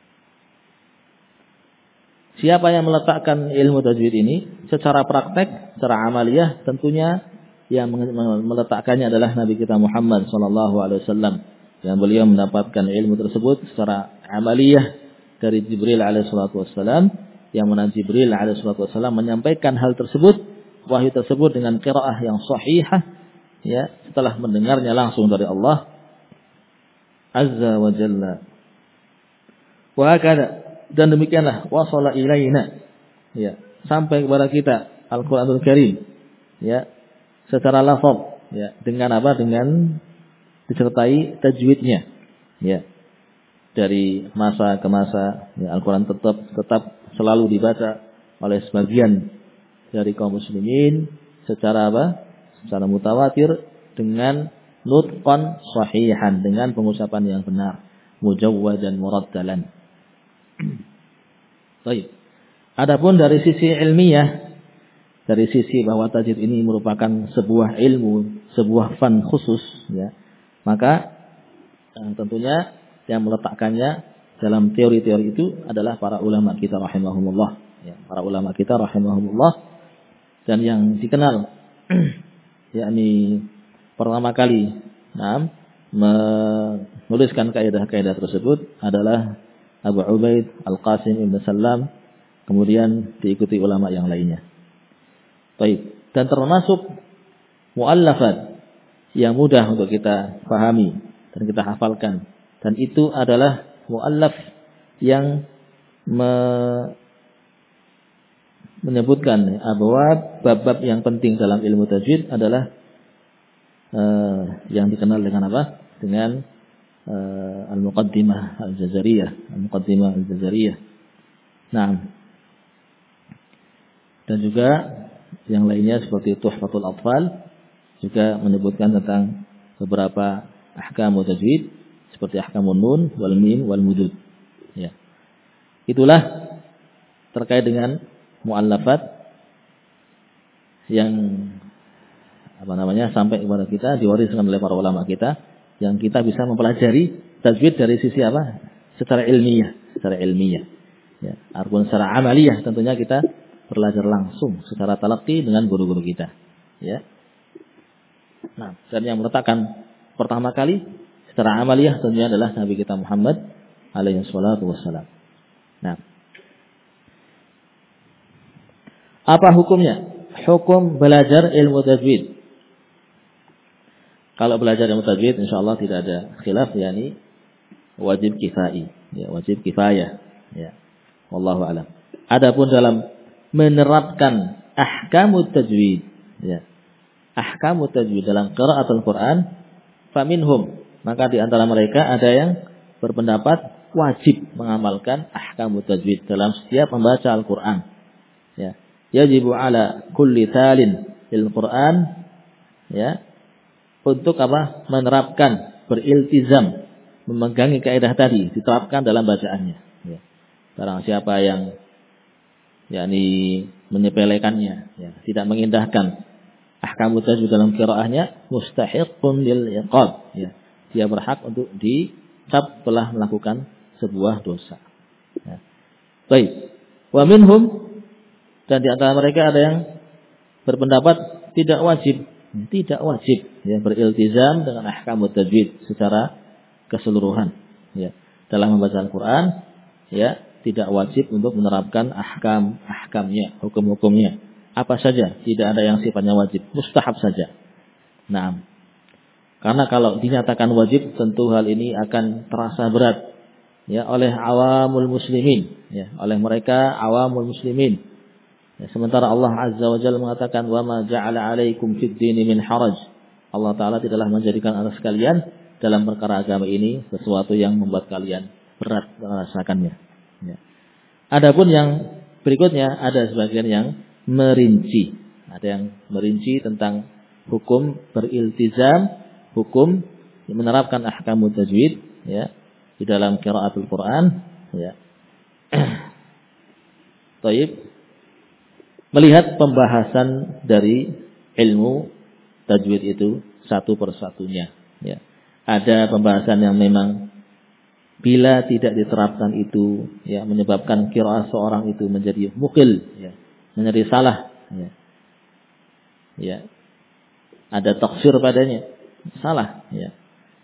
Siapa yang meletakkan ilmu tajwid ini secara praktek, secara amaliyah, tentunya yang meletakkannya adalah Nabi kita Muhammad sallallahu alaihi wasallam. Yang beliau mendapatkan ilmu tersebut secara amaliyah dari Jibril alaihi salatu wassalam, yang mana Jibril alaihi salatu wassalam menyampaikan hal tersebut, wahyu tersebut dengan qiraah yang sahihah, ya, setelah mendengarnya langsung dari Allah azza wa jalla. Wa hakada, dan demikianlah wasala ilaina, ya, sampai kepada kita Al-Qur'anul Karim, ya, secara lafaz, ya, dengan apa? Dengan disertai tajwidnya, ya, dari masa ke masa, ya, Al-Quran tetap tetap selalu dibaca oleh sebagian dari kaum muslimin secara apa? Secara mutawatir dengan nutqan sahihan, dengan pengucapan yang benar, mujawwadan murattalan. Baik. Adapun dari sisi ilmiah, dari sisi bahwa tajwid ini merupakan sebuah ilmu, sebuah fan khusus, ya, maka eh, tentunya yang meletakkannya dalam teori-teori itu adalah para ulama kita rahimahumullah, ya, para ulama kita rahimahumullah, dan yang dikenal yakni pertama kali nah, menuliskan kaidah-kaidah tersebut adalah Abu Ubaid Al-Qasim Ibn Salam, kemudian diikuti ulama yang lainnya. Baik, dan termasuk muallafat yang mudah untuk kita pahami dan kita hafalkan, dan itu adalah muallaf yang me menyebutkan abwab, bab-bab yang penting dalam ilmu tajwid adalah uh, yang dikenal dengan apa? Dengan uh, Al-Muqaddimah Al-Jazariyah, Al-Muqaddimah Al-Jazariyah. Nah, dan juga yang lainnya seperti Tuhfatul Atfal juga menyebutkan tentang beberapa ahkam tajwid, seperti ahkamun nun wal mim wal mudud. Ya. Itulah terkait dengan muallafat yang apa namanya sampai kepada kita, diwariskan oleh para ulama kita, yang kita bisa mempelajari tajwid dari sisi apa? Secara ilmiah, secara ilmiah. Ya, adapun secara amaliyah tentunya kita belajar langsung secara talaqi dengan guru-guru kita. Ya. Nah, dan yang meletakkan pertama kali secara amaliyah tentunya adalah Nabi kita Muhammad alaihi salatu wassalam. Nah, apa hukumnya? Hukum belajar ilmu tajwid. Kalau belajar ilmu tajwid insyaallah tidak ada khilaf, yakni wajib kifai, ya, wajib kifayah, ya. Wallahu a'lam. Adapun dalam menerapkan ahkamut tajwid, ya. Ahkamut tajwid dalam qiraatul Quran, faminhum, maka di antara mereka ada yang berpendapat wajib mengamalkan ahkamut tajwid dalam setiap membaca Al-Qur'an. Ya. Yajibu ala kulli talin lil Quran, ya, untuk apa? Menerapkan, beriltizam, memegangi kaidah tadi, diterapkan dalam bacaannya. Ya. Barang siapa yang yakni menyepelekannya, ya, tidak mengindahkan ahkamut tajwid dalam qiraahnya, mustahiqqun lil iqab. Ya. Dia berhak untuk dicap telah melakukan sebuah dosa. Ya. Baik. Wa minhum, dan di antara mereka ada yang berpendapat tidak wajib, tidak wajib, ya, beriltizam dengan ahkamut tajwid secara keseluruhan, ya, dalam membaca Al-Quran, ya, tidak wajib untuk menerapkan ahkam ahkamnya, hukum-hukumnya, apa saja, tidak ada yang sifatnya wajib, mustahab saja. Nah, karena kalau dinyatakan wajib, tentu hal ini akan terasa berat, ya, oleh awamul muslimin, ya, oleh mereka awamul muslimin. Ya, sementara Allah Azza wa Jalla mengatakan wa ma ja'ala 'alaikum fid dini min haraj. Allah Taala tidaklah menjadikan atas kalian dalam perkara agama ini sesuatu yang membuat kalian berat merasakannya. Ya. Adapun yang berikutnya ada sebagian yang merinci. Ada yang merinci tentang hukum beriltizam, hukum menerapkan ahkamut tajwid, ya, di dalam qiraatul Quran, ya. Baik. Melihat pembahasan dari ilmu tajwid itu satu persatunya, ya. Ada pembahasan yang memang bila tidak diterapkan itu, ya, menyebabkan qiraah seorang itu menjadi mukil, ya, menjadi salah, ya. Ya. Ada taksir padanya, salah, ya.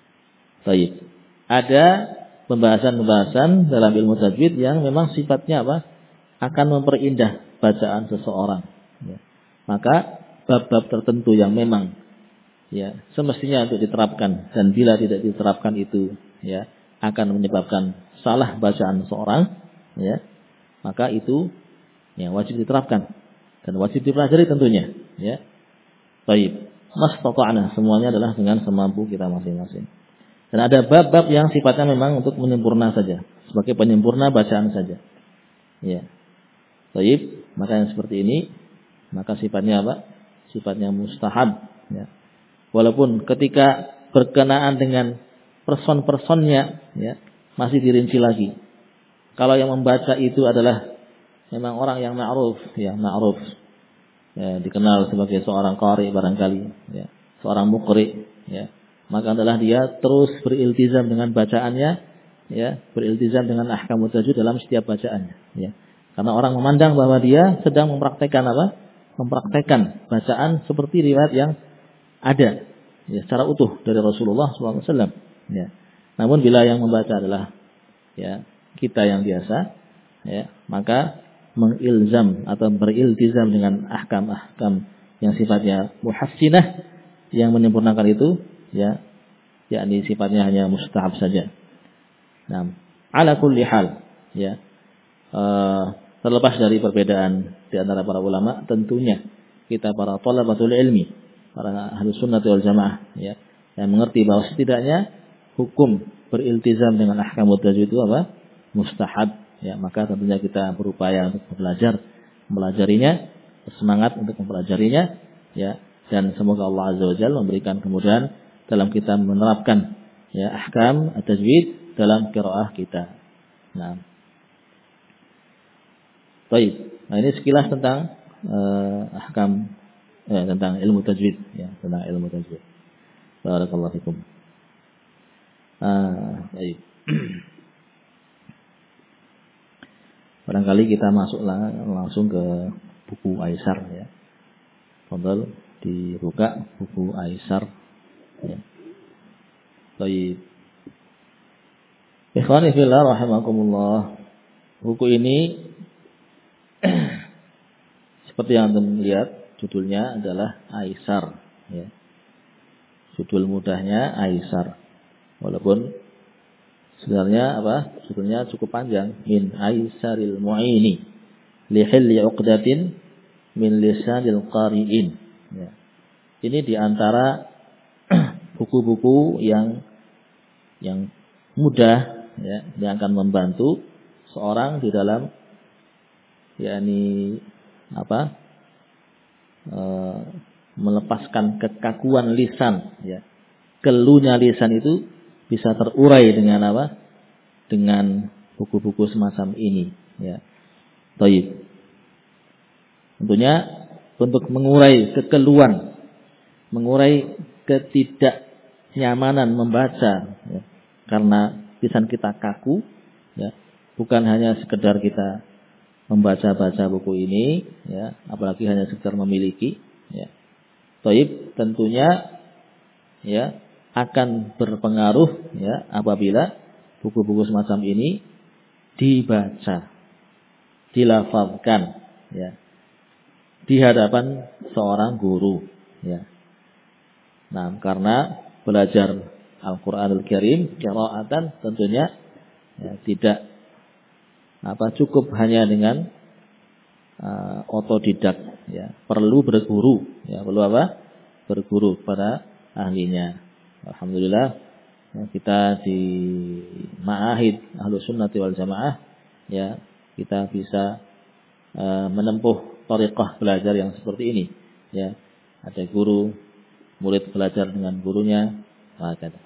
Baik. Ada pembahasan-pembahasan dalam ilmu tajwid yang memang sifatnya apa? Akan memperindah bacaan seseorang, ya. Maka bab-bab tertentu yang memang, ya, semestinya untuk diterapkan, dan bila tidak diterapkan itu, ya, akan menyebabkan salah bacaan seseorang, ya, maka itu, ya, wajib diterapkan dan wajib dipelajari tentunya, ya. Baik, mastata'na, semuanya adalah dengan semampu kita masing-masing. Dan ada bab-bab yang sifatnya memang untuk menyempurna saja, sebagai penyempurna bacaan saja, ya. Baik, maka yang seperti ini, maka sifatnya apa? Sifatnya mustahab, ya. Walaupun ketika berkenaan dengan person-personnya, ya, masih dirinci lagi. Kalau yang membaca itu adalah memang orang yang ma'ruf, ya, ma'ruf, ya, dikenal sebagai seorang qari barangkali, ya, seorang muqri, ya, maka adalah dia terus beriltizam dengan bacaannya, ya, beriltizam dengan ahkamut tajwid dalam setiap bacaannya, ya. Karena orang memandang bahwa dia sedang mempraktekkan apa? Mempraktekkan bacaan seperti riwayat yang ada, ya, secara utuh dari Rasulullah shallallahu alaihi wasallam. Ya. Namun bila yang membaca adalah, ya, kita yang biasa, ya, maka mengilzam atau beriltizam dengan ahkam-ahkam yang sifatnya muhassinah, yang menyempurnakan itu, ya, yakni sifatnya hanya mustahab saja. Nah, ala kulli hal, ya. Uh, terlepas dari perbedaan di antara para ulama, tentunya kita para thalabatul ilmi, para ahli sunnah wal jamaah, ya, yang mengerti bahwa setidaknya hukum beriltizam dengan ahkamut tajwid itu apa? Mustahab, ya. Maka tentunya kita berupaya untuk belajar, mempelajarinya, bersemangat untuk mempelajarinya, ya. Dan semoga Allah Azza wa Jalla memberikan kemudahan dalam kita menerapkan ya ahkam at-tajwid dalam qiraah kita. Nah. Baik. Nah, ini sekilas tentang uh, ahkam eh, tentang ilmu tajwid ya, tentang ilmu tajwid. Barakallahu fikum. Ah, baik. Barangkali kita masuklah langsung ke buku Aisar ya. Fadhal dibuka buku Aisar ya. Baik. Ikhwani fillah rahimakumullah. Buku ini seperti yang Anda lihat, judulnya adalah Aisar ya. Judul mudahnya Aisar. Walaupun sebenarnya apa? Judulnya cukup panjang. Min Aisaril Mu'ini li hilli 'uqdatin min lisanil qari'in. Ya. Ini diantara buku-buku yang yang mudah ya, yang akan membantu seorang di dalam yakni apa? E, melepaskan kekakuan lisan ya. Keluhnya lisan itu bisa terurai dengan apa? Dengan buku-buku semacam ini ya. Baik. Tentunya untuk mengurai kekeluhan, mengurai ketidaknyamanan membaca ya. Karena lisan kita kaku ya. Bukan hanya sekedar kita membaca-baca buku ini ya, apalagi hanya sekedar memiliki ya. Baik, tentunya ya akan berpengaruh ya apabila buku-buku semacam ini dibaca, dilafazkan ya di hadapan seorang guru ya. Nah, karena belajar Al-Qur'anul Karim qiraatan tentunya ya, tidak apa cukup hanya dengan uh, otodidak ya, perlu berguru ya, perlu apa? Berguru pada ahlinya. Alhamdulillah ya, kita di Ma'ahid Ahlus Sunnah wal Jamaah ya, kita bisa uh, menempuh thariqah belajar yang seperti ini ya. Ada guru, murid belajar dengan gurunya, macam.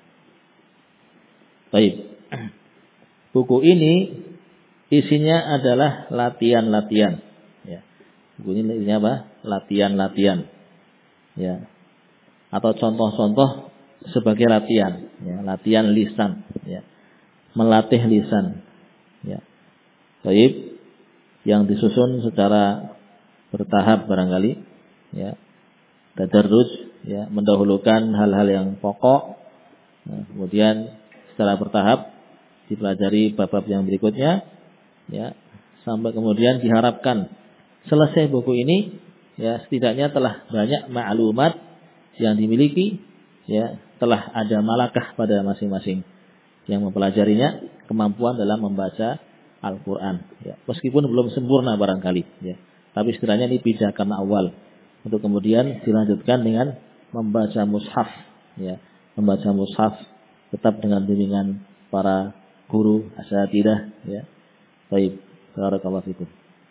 Baik. Buku ini isinya adalah latihan-latihan ya. Buku ini isinya apa? Latihan-latihan ya. Atau contoh-contoh sebagai latihan ya, latihan lisan ya. Melatih lisan ya. Baik, yang disusun secara bertahap barangkali ya. Tadarruj ya, mendahulukan hal-hal yang pokok. Nah, kemudian secara bertahap dipelajari bab-bab yang berikutnya ya, sampai kemudian diharapkan selesai buku ini ya, setidaknya telah banyak maklumat yang dimiliki ya, telah ada malakah pada masing-masing yang mempelajarinya, kemampuan dalam membaca Al-Qur'an ya. Meskipun belum sempurna barangkali ya, tapi setidaknya ini pijakan awal untuk kemudian dilanjutkan dengan membaca mushaf ya, membaca mushaf tetap dengan bimbingan para guru asatidzah ya. Baik, barakallahu fikum.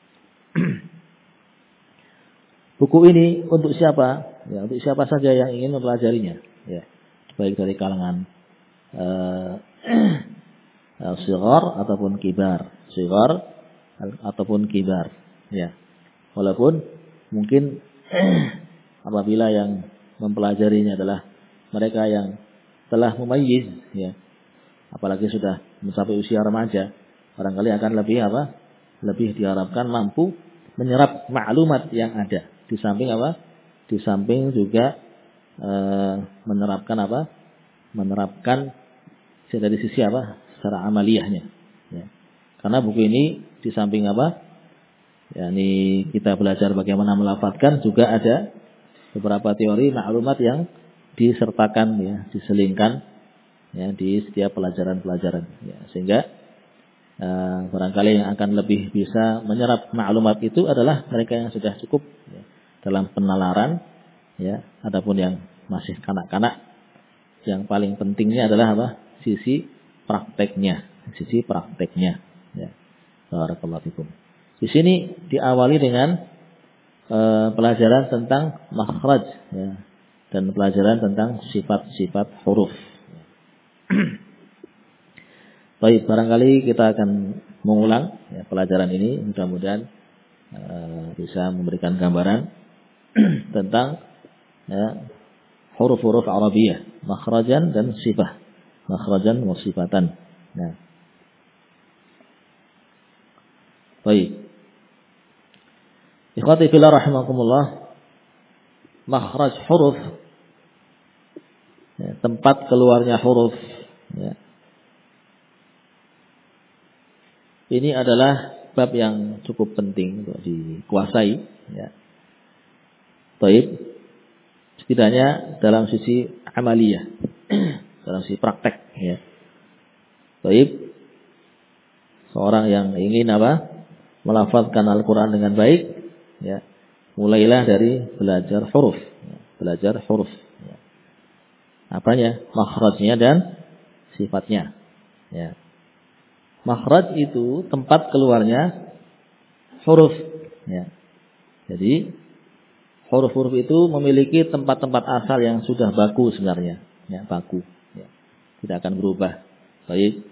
Buku ini untuk siapa? Ya, untuk siapa saja yang ingin mempelajarinya ya. Baik dari kalangan uh, shighar ataupun kibar, shighar ataupun kibar ya. Walaupun mungkin apabila yang mempelajarinya adalah mereka yang telah mumayyiz ya, apalagi sudah mencapai usia remaja, barangkali akan lebih apa? Lebih diharapkan mampu menyerap maklumat yang ada. Di samping apa? Di samping juga e, menerapkan apa? Menerapkan dari sisi apa? Secara amaliyahnya. Ya. Karena buku ini di samping apa? yakni kita belajar bagaimana melafadzkan, juga ada beberapa teori maklumat yang disertakan ya, diselingkan ya di setiap pelajaran-pelajaran ya, sehingga uh, barangkali yang akan lebih bisa menyerap maklumat itu adalah mereka yang sudah cukup ya, dalam penalaran ya. Adapun yang masih kanak-kanak, yang paling pentingnya adalah apa? Sisi prakteknya, sisi prakteknya ya. Barakallahu fikum. Di sini diawali dengan uh, pelajaran tentang makhraj ya, dan pelajaran tentang sifat-sifat huruf. Baik, barangkali kita akan mengulang ya, pelajaran ini, mudah-mudahan uh, bisa memberikan gambaran tentang ya, huruf-huruf Arabiyah, makhrajan dan sifah, makhrajan wa sifatan. Nah. Baik. Ikhwati fillah rahimakumullah, makhraj huruf, ya, tempat keluarnya huruf, ya. Ini adalah bab yang cukup penting untuk dikuasai, ya. Baik, setidaknya dalam sisi amaliyah, dalam sisi praktek, ya. Baik, seorang yang ingin apa? Melafazkan Al-Quran dengan baik, ya. Mulailah dari belajar huruf, ya. Belajar huruf, ya. Apanya? Makhrajnya dan sifatnya, ya. Makhraj itu tempat keluarnya huruf, ya. Jadi huruf-huruf itu memiliki tempat-tempat asal yang sudah baku sebenarnya, ya, baku, ya. Tidak akan berubah. Baik.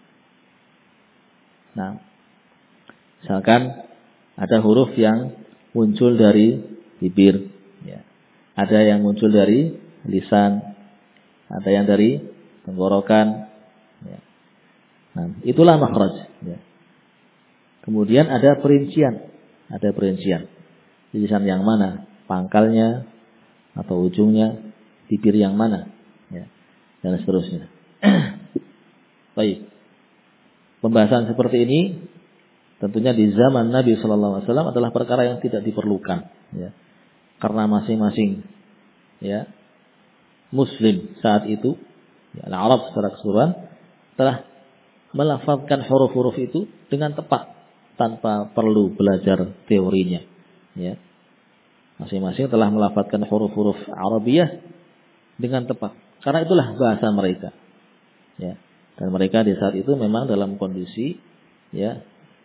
Nah, misalkan ada huruf yang muncul dari bibir, ya. Ada yang muncul dari lisan, ada yang dari tenggorokan, ya. Nah, itulah makhraj, ya. Kemudian ada perincian, ada perincian. Lisan yang mana, pangkalnya atau ujungnya, bibir yang mana, ya, dan seterusnya. Baik. Pembahasan seperti ini tentunya di zaman Nabi Shallallahu Alaihi Wasallam adalah perkara yang tidak diperlukan, ya, karena masing-masing, ya, Muslim saat itu, ya, Arab secara keseluruhan telah melafazkan huruf-huruf itu dengan tepat tanpa perlu belajar teorinya, ya. Masing-masing telah melafazkan huruf-huruf Arabiyah dengan tepat karena itulah bahasa mereka, ya. Dan mereka di saat itu memang dalam kondisi, ya,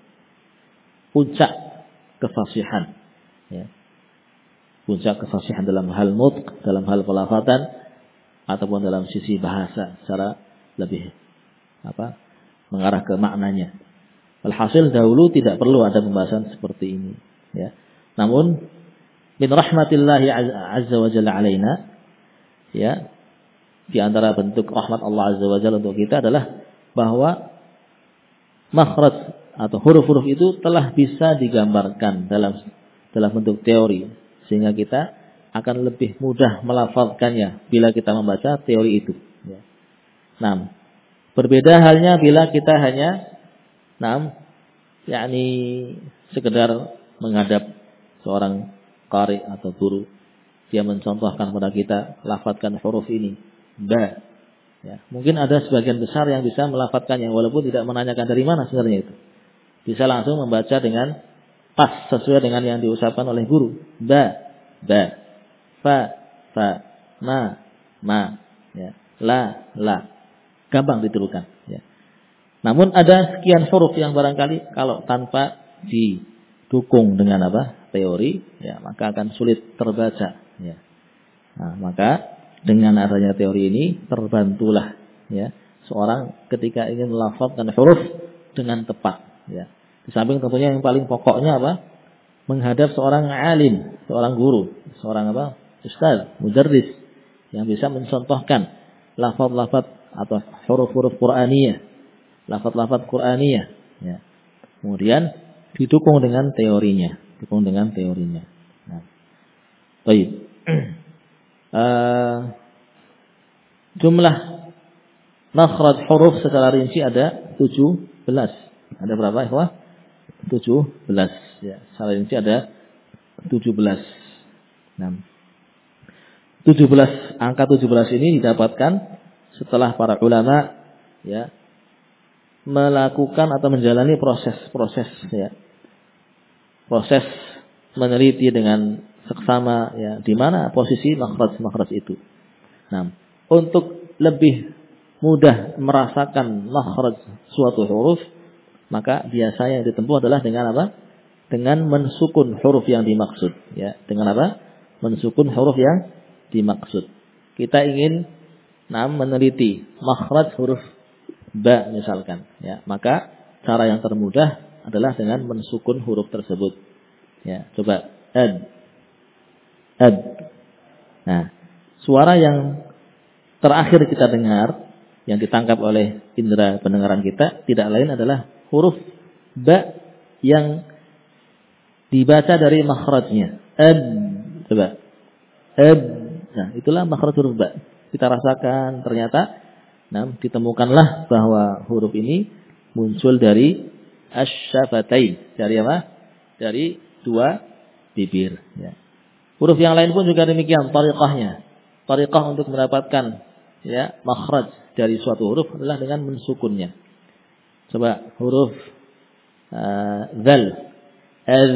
puncak kefasihan, ya. Puncak kefasihan dalam hal nutq, dalam hal pelafazan ataupun dalam sisi bahasa secara lebih apa? Mengarah ke maknanya. Alhasil dahulu tidak perlu ada pembahasan seperti ini, ya. Namun min rahmatillahi azza wa jalla alaina, ya, di antara bentuk rahmat Allah azza wa jalla untuk kita adalah bahwa makhraj atau huruf-huruf itu telah bisa digambarkan dalam dalam bentuk teori sehingga kita akan lebih mudah melafazkannya bila kita membaca teori itu, ya. Nah, berbeda halnya bila kita hanya nam yakni sekedar menghadap seorang qari atau guru, dia mencontohkan kepada kita lafazkan huruf ini, ba, ya. Mungkin ada sebagian besar yang bisa melafazkannya walaupun tidak menanyakan dari mana sebenarnya itu. Bisa langsung membaca dengan pas sesuai dengan yang diucapkan oleh guru. Ba, ba, fa, fa, ma, ma, ya. La, la. Gampang ditirukan, ya. Namun ada sekian huruf yang barangkali kalau tanpa didukung dengan apa? Teori, ya, maka akan sulit terbaca, ya. Nah, maka dengan adanya teori ini terbantulah, ya, seorang ketika ingin melafazkan huruf dengan tepat, ya. Di samping tentunya yang paling pokoknya apa? Menghadap seorang alim, seorang guru, seorang apa? Ustaz, mudarris yang bisa mencontohkan lafaz-lafaz atau huruf-huruf Qur'aniyah, lafaz-lafaz Qur'aniyah, ya. Kemudian didukung dengan teorinya, didukung dengan teorinya. Nah, baik. uh, jumlah makhraj huruf secara rinci ada tujuh belas. Ada berapa, ikhwah? tujuh belas, ya. Secara rinci ada tujuh belas. Nah, tujuh belas, angka tujuh belas ini didapatkan setelah para ulama, ya, melakukan atau menjalani proses-proses, ya, proses meneliti dengan seksama, ya, di mana posisi makhraj-makhraj itu. Nah, untuk lebih mudah merasakan makhraj suatu huruf, maka biasa yang ditempuh adalah dengan apa? Dengan mensukun huruf yang dimaksud, ya. Dengan apa? Mensukun huruf yang dimaksud. Kita ingin nah, meneliti makhraj huruf ba misalkan, ya, maka cara yang termudah adalah dengan mensukun huruf tersebut. Ya, coba ad, ad. Nah, suara yang terakhir kita dengar, yang ditangkap oleh indera pendengaran kita, tidak lain adalah huruf ba yang dibaca dari makhrajnya. Ad, coba ad. Nah, itulah makhraj huruf ba. Kita rasakan ternyata, nah, ditemukanlah bahwa huruf ini muncul dari asy-syafatain. Dari apa? Dari dua bibir. Ya. Huruf yang lain pun juga demikian. Tariqahnya. Tariqah untuk mendapatkan, ya, makhraj dari suatu huruf adalah dengan mensukunnya. Coba huruf uh, zal. Al.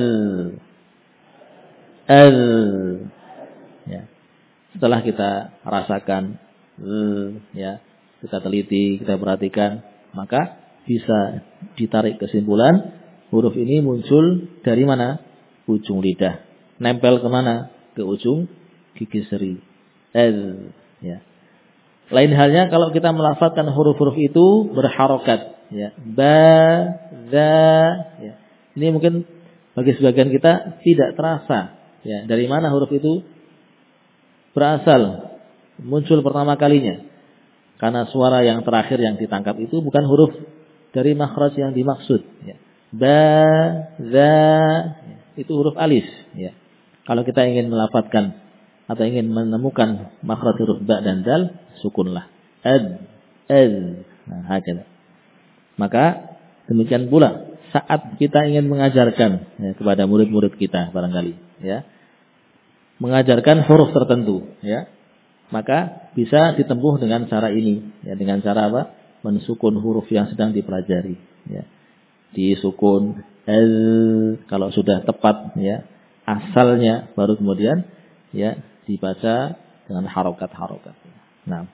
Al. Ya. Setelah kita rasakan, ya, kita teliti, kita perhatikan, maka bisa ditarik kesimpulan huruf ini muncul dari mana? Ujung lidah. Nempel kemana? Ke ujung gigi seri. El, ya. Lain halnya kalau kita melafazkan huruf-huruf itu berharokat, ya. Ba, za, ya. Ini mungkin bagi sebagian kita tidak terasa, ya. Dari mana huruf itu berasal, muncul pertama kalinya. Karena suara yang terakhir yang ditangkap itu bukan huruf dari makhraj yang dimaksud. Ya. Ba, za, ya. Itu huruf alif. Ya. Kalau kita ingin melafadzkan atau ingin menemukan makhraj huruf ba dan dal, sukunlah. Ad, ad. Nah, hakala. Maka demikian pula saat kita ingin mengajarkan, ya, kepada murid-murid kita barangkali, ya, mengajarkan huruf tertentu, ya, maka bisa ditempuh dengan cara ini, ya, dengan cara apa? Mensukun huruf yang sedang dipelajari, ya. Disukun al, kalau sudah tepat, ya, asalnya, baru kemudian, ya, dibaca dengan harokat-harokat. Nah,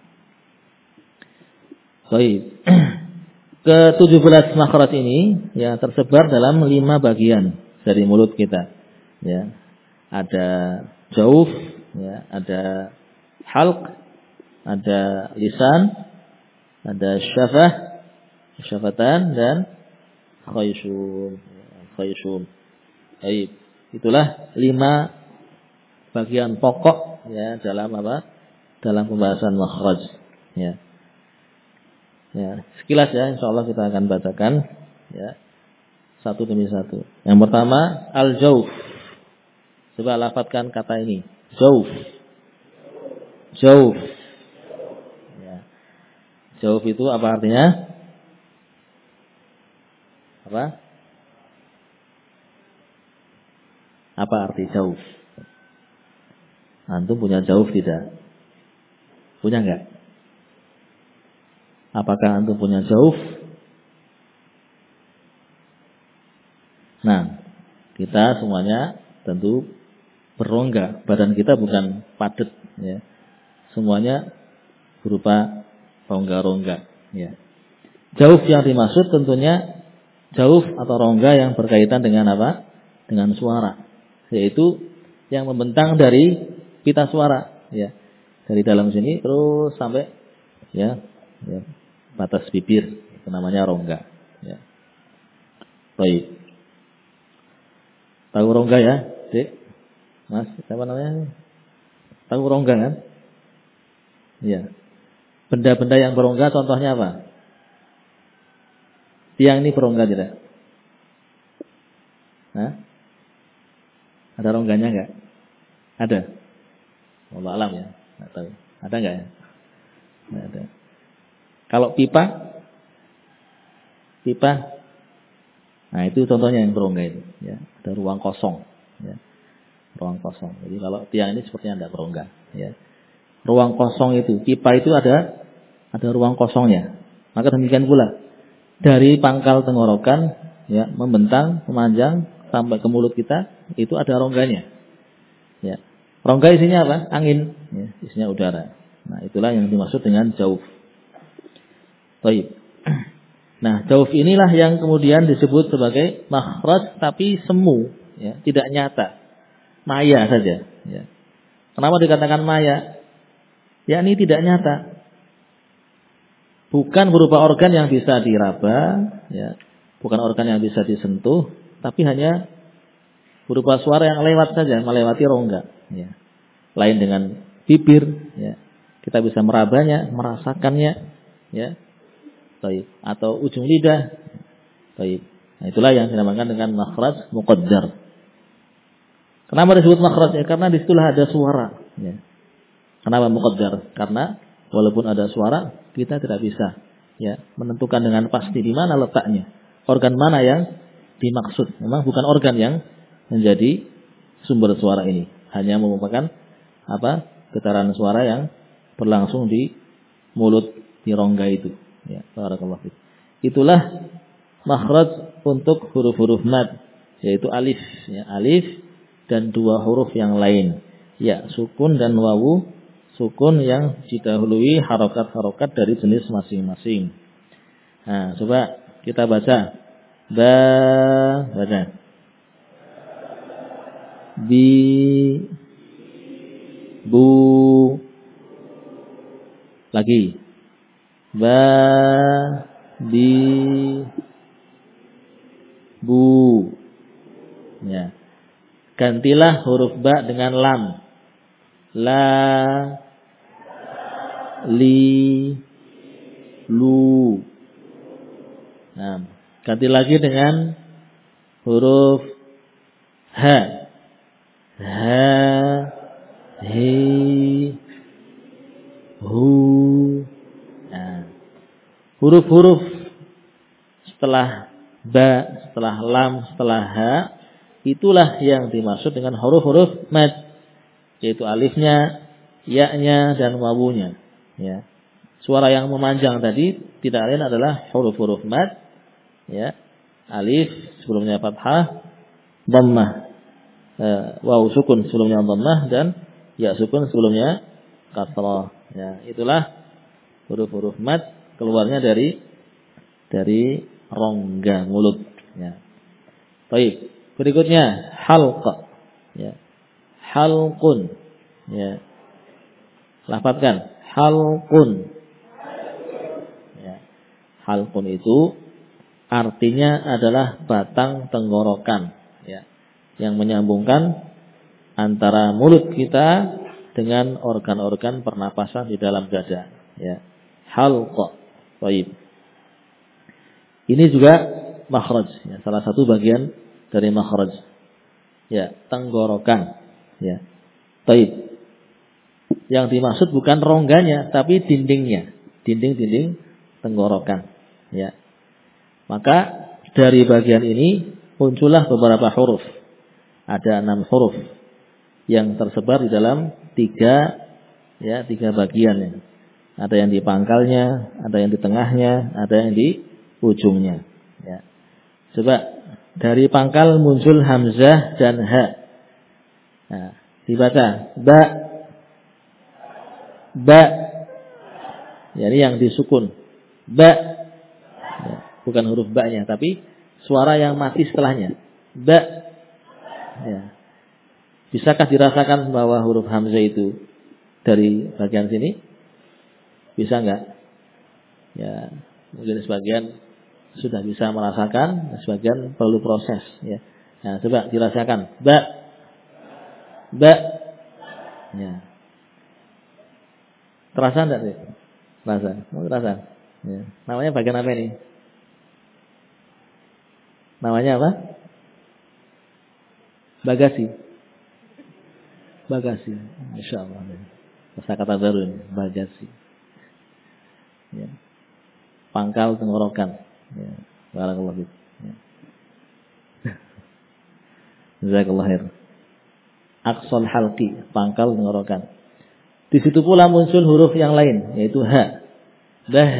baik. ke tujuh belas makhraj ini, ya, tersebar dalam lima bagian dari mulut kita, ya. Ada jauf, ya, ada halq, ada lisan, ada syafah, syafatan, dan khayshum, khayshum. Baik, itulah lima bagian pokok, ya, dalam apa? Dalam pembahasan makhraj, ya. Ya, sekilas, ya, insyaallah kita akan bacakan, ya, satu demi satu. Yang pertama al-jauf. Coba lafadzkan kata ini. Jauf. Jauf. Ya. Jauf itu apa artinya? Apa? Apa arti jauf? Antum punya jauf tidak? Punya enggak? Apakah antum punya jauf? Nah, kita semuanya tentu berongga, badan kita bukan padat, ya. Semuanya berupa rongga-rongga, ya. Jauf yang dimaksud tentunya jauf atau rongga yang berkaitan dengan apa? Dengan suara, yaitu yang membentang dari pita suara, ya. Dari dalam sini terus sampai, ya, ya, batas bibir, itu namanya rongga, ya. Baik. Tahu rongga, ya, Dek? Mas, siapa namanya? Tahu rongga kan? Iya. Benda-benda yang berongga contohnya apa? Tiang ini berongga tidak? Hah? Ada rongganya enggak? Ada. Wallahu alam, ya. Enggak tahu. Ada enggak, ya? Enggak ada. Kalau pipa? Pipa? Nah, itu contohnya yang berongga itu, ya. Ada ruang kosong, ya. Ruang kosong. Jadi kalau tiang ini sepertinya tidak berongga, ya. Ruang kosong itu, pipa itu ada ada ruang kosongnya. Maka demikian pula dari pangkal tenggorokan, ya, membentang, memanjang sampai ke mulut kita, itu ada rongganya. Ya. Rongga isinya apa? Angin, ya, isinya udara. Nah, itulah yang dimaksud dengan jauf. Baik. Nah, jauf inilah yang kemudian disebut sebagai makhraj tapi semu, ya, tidak nyata. Maya saja, ya. Kenapa dikatakan maya? Ya, ini tidak nyata. bukan berupa organ yang bisa diraba, ya, bukan organ yang bisa disentuh, tapi hanya berupa suara yang lewat saja, melewati rongga. Ya. Lain dengan bibir, ya, kita bisa merabanya, merasakannya, ya, baik, atau ujung lidah, baik. Nah, itulah yang dinamakan dengan makhraj muqaddar. Kenapa disebut makhraj? Ya, karena disitulah ada suara. Ya. Kenapa muqaddar? Karena walaupun ada suara, kita tidak bisa, ya, menentukan dengan pasti di mana letaknya, organ mana yang dimaksud. Memang bukan organ yang menjadi sumber suara ini, hanya merupakan apa, getaran suara yang berlangsung di mulut, di rongga itu. Ya, barakallahu fiik. Itulah makhraj untuk huruf-huruf mad, yaitu alif, ya, alif dan dua huruf yang lain, ya, sukun dan wawu, sukun yang didahului harokat-harokat dari jenis masing-masing. Nah, coba kita baca. Ba, baca. Bi, bu, lagi. Ba, bi, bu. Ya. Gantilah huruf ba dengan lam. La, li, lu. Nah, ganti lagi dengan huruf ha. Ha, hi, hu. Nah, huruf-huruf setelah ba, setelah lam, setelah ha, itulah yang dimaksud dengan huruf-huruf mad, yaitu alifnya, ya-nya, dan wawunya. Ya. Suara yang memanjang tadi tidak lain adalah huruf-huruf mad, ya. Alif sebelumnya fathah, dhammah, e, waw sukun sebelumnya dhammah, dan ya sukun sebelumnya kasrah. Ya, itulah huruf-huruf mad keluarnya dari dari rongga mulut. Ya. Baik. Berikutnya halqa, ya, halqun, ya, lafadzkan halqun, ya, halqun itu artinya adalah batang tenggorokan, ya, yang menyambungkan antara mulut kita dengan organ-organ pernapasan di dalam dada, ya, halqa. Baik. Ini juga makhraj, ya, salah satu bagian dari makhraj, ya, tenggorokan, ya. Baik. Yang dimaksud bukan rongganya, tapi dindingnya, dinding-dinding tenggorokan, ya. Maka dari bagian ini muncullah beberapa huruf. Ada enam huruf yang tersebar di dalam tiga, ya, tiga bagian, ya. Ada yang di pangkalnya, ada yang di tengahnya, ada yang di ujungnya, ya. Coba dari pangkal muncul hamzah dan ha. Nah, dibaca ba, ba. Ya, ini yang disukun. Ba. Ya, bukan huruf ba-nya, tapi suara yang mati setelahnya. Ba. Ya. Bisakah dirasakan bahwa huruf hamzah itu dari bagian sini? Bisa enggak? Ya, mungkin sebagian sudah bisa merasakan, sebagian perlu proses, ya. Nah, coba dirasakan. Ba, ba, ya. Terasa enggak sih? Terasa, mau terasa. Ya. Namanya bagian apa ini? Namanya apa? Bagasi. Bagasi. Masya Allah. Kata kata baru ini, bagasi. Ya. Pangkal tenggorokan. Ya, barakallahu fiik. Ya. Jazakallahu khair. Aqsal halqi, pangkal tenggorokan. Di situ pula muncul huruf yang lain, yaitu ha. Bah.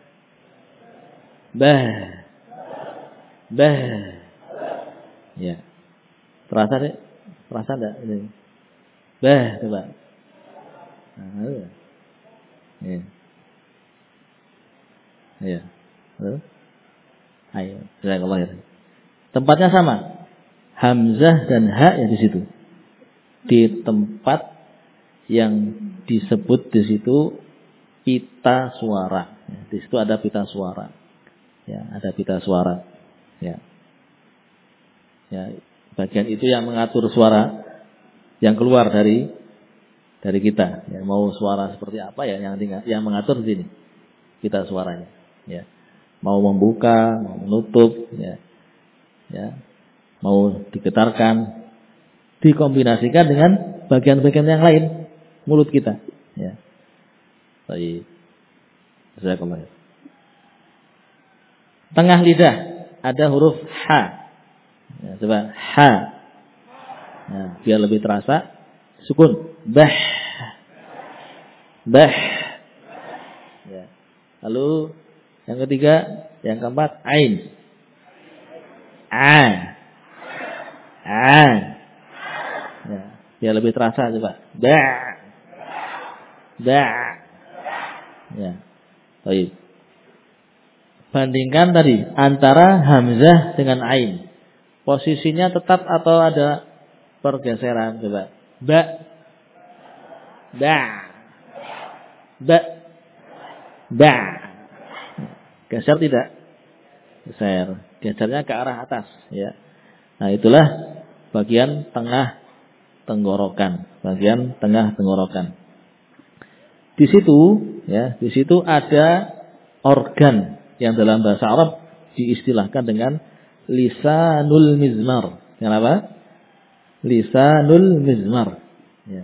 Bah. Bah. Ya. Terasa deh? Terasa enggak ini? Bah, coba. Nah, ya. Ya. Ya. Halo? Ayo, jazakallahu khair. Tempatnya sama. Hamzah dan ha yang di situ. Di tempat yang disebut di situ pita suara, Ya, di situ ada pita suara. Ya, ada pita suara. Ya. Ya, bagian itu yang mengatur suara yang keluar dari dari kita. Ya, mau suara seperti apa ya yang yang mengatur di sini pita suaranya. Ya. Mau membuka, mau menutup, ya. Ya. Mau digetarkan, dikombinasikan dengan bagian-bagian yang lain mulut kita. Ya. Baik. Jazakallah. Tengah lidah ada huruf H. Ya, coba H. Nah, biar lebih terasa sukun. Bah. Bah. Ya. Lalu yang ketiga, yang keempat Ain. A. A. Ya, biar lebih terasa coba. Ba. Ba. Ya. Baik. Bandingkan tadi antara hamzah dengan ain. Posisinya tetap atau ada pergeseran coba. Ba. Ba. Ba. Ba. Geser tidak? Geser. Gesernya ke arah atas, ya. Nah, itulah bagian tengah tenggorokan, bagian tengah tenggorokan. Di situ, ya, di situ ada organ yang dalam bahasa Arab diistilahkan dengan lisanul mizmar. Kenapa? Lisanul mizmar. Ya.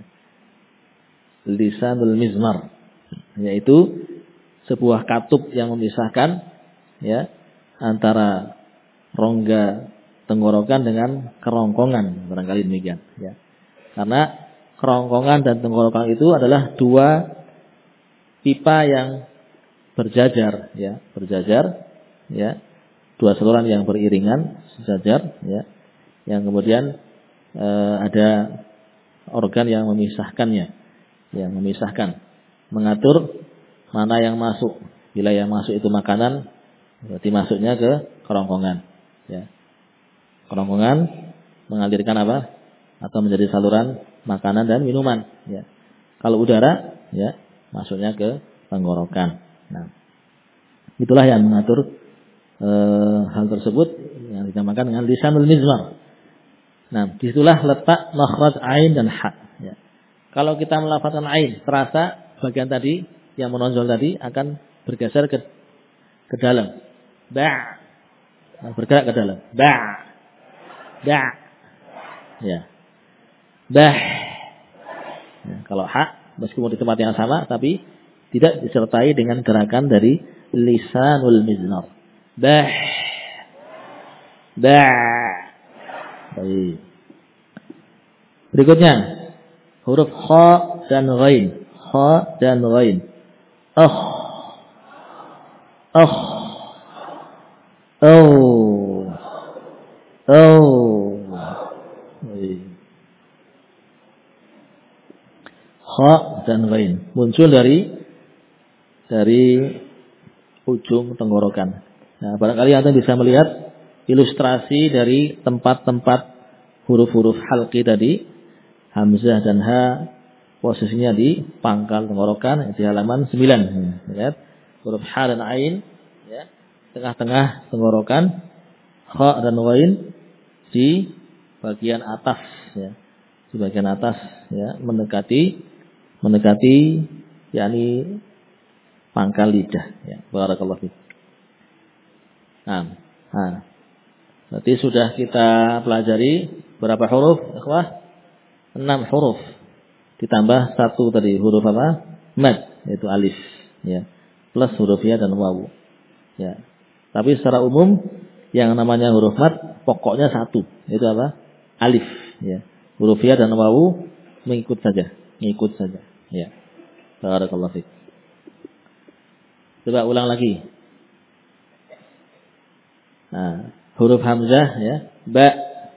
Lisanul mizmar, yaitu sebuah katup yang memisahkan, ya, antara rongga tenggorokan dengan kerongkongan, barangkali demikian. Ya. Karena kerongkongan dan tenggorokan itu adalah dua pipa yang berjajar, ya, berjajar, ya, dua saluran yang beriringan, sejajar, ya, yang kemudian e, ada organ yang memisahkannya, yang memisahkan, mengatur mana yang masuk. Bila yang masuk itu makanan, berarti masuknya ke kerongkongan, ya. Kerongkongan mengalirkan apa? Atau menjadi saluran makanan dan minuman, ya. Kalau udara, ya, masuknya ke tenggorokan. Nah, itulah yang mengatur e, hal tersebut yang dinamakan dengan lisanul mizmar. Nah, disitulah letak makhraj ain dan ha. Ya. Kalau kita melafazkan ain, terasa bagian tadi yang menonjol tadi akan bergeser ke ke dalam. Ba. Nah, bergerak ke dalam. Ba. Ba. Ya. Bah. Ya, kalau ha, meskipun di tempat yang sama, tapi tidak disertai dengan gerakan dari lisanul mizmar. Bah. Bah. Baik. Berikutnya huruf kha dan ghain. Kha dan ghain. Oh. Oh. Oh. Oh. Baik. Kha dan ghain muncul dari dari ujung tenggorokan. Nah, barangkali Anda bisa melihat ilustrasi dari tempat-tempat huruf-huruf halqi tadi, hamzah dan ha, posisinya di pangkal tenggorokan di halaman sembilan. Lihat huruf ha dan ain, ya, tengah-tengah tenggorokan, kha dan ghain di bagian atas, ya, di bagian atas, ya, mendekati mendekati yakni pangkal lidah, ya. Barakallahu fiik. Nah, nah, berarti sudah kita pelajari berapa huruf, ikhwah? Enam huruf. Ditambah satu tadi huruf apa? Mad, yaitu alif, ya. Plus huruf ya dan wawu. Ya. Tapi secara umum yang namanya huruf mad pokoknya satu, yaitu apa? Alif, ya. Huruf ya dan wawu mengikut saja, mengikut saja, ya. Barakallahu fiik. Coba ulang lagi. Nah, huruf hamzah, ya, ba,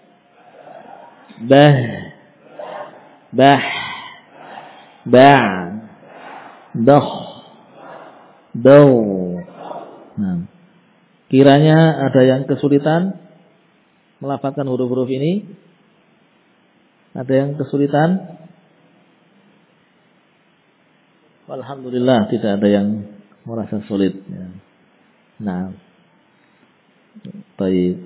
bah, bah, ba, doh, dow. Nah, kiranya ada yang kesulitan melafazkan huruf-huruf ini? Ada yang kesulitan? Alhamdulillah tidak ada yang merasa sulit. Ya. Nah, baik.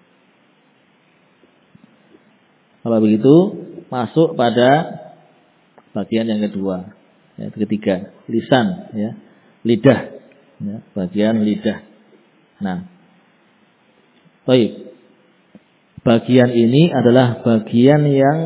Kalau begitu masuk pada bagian yang kedua, ya, ketiga, lisan, ya, lidah, ya, bagian lidah. Nah, baik. Bagian ini adalah bagian yang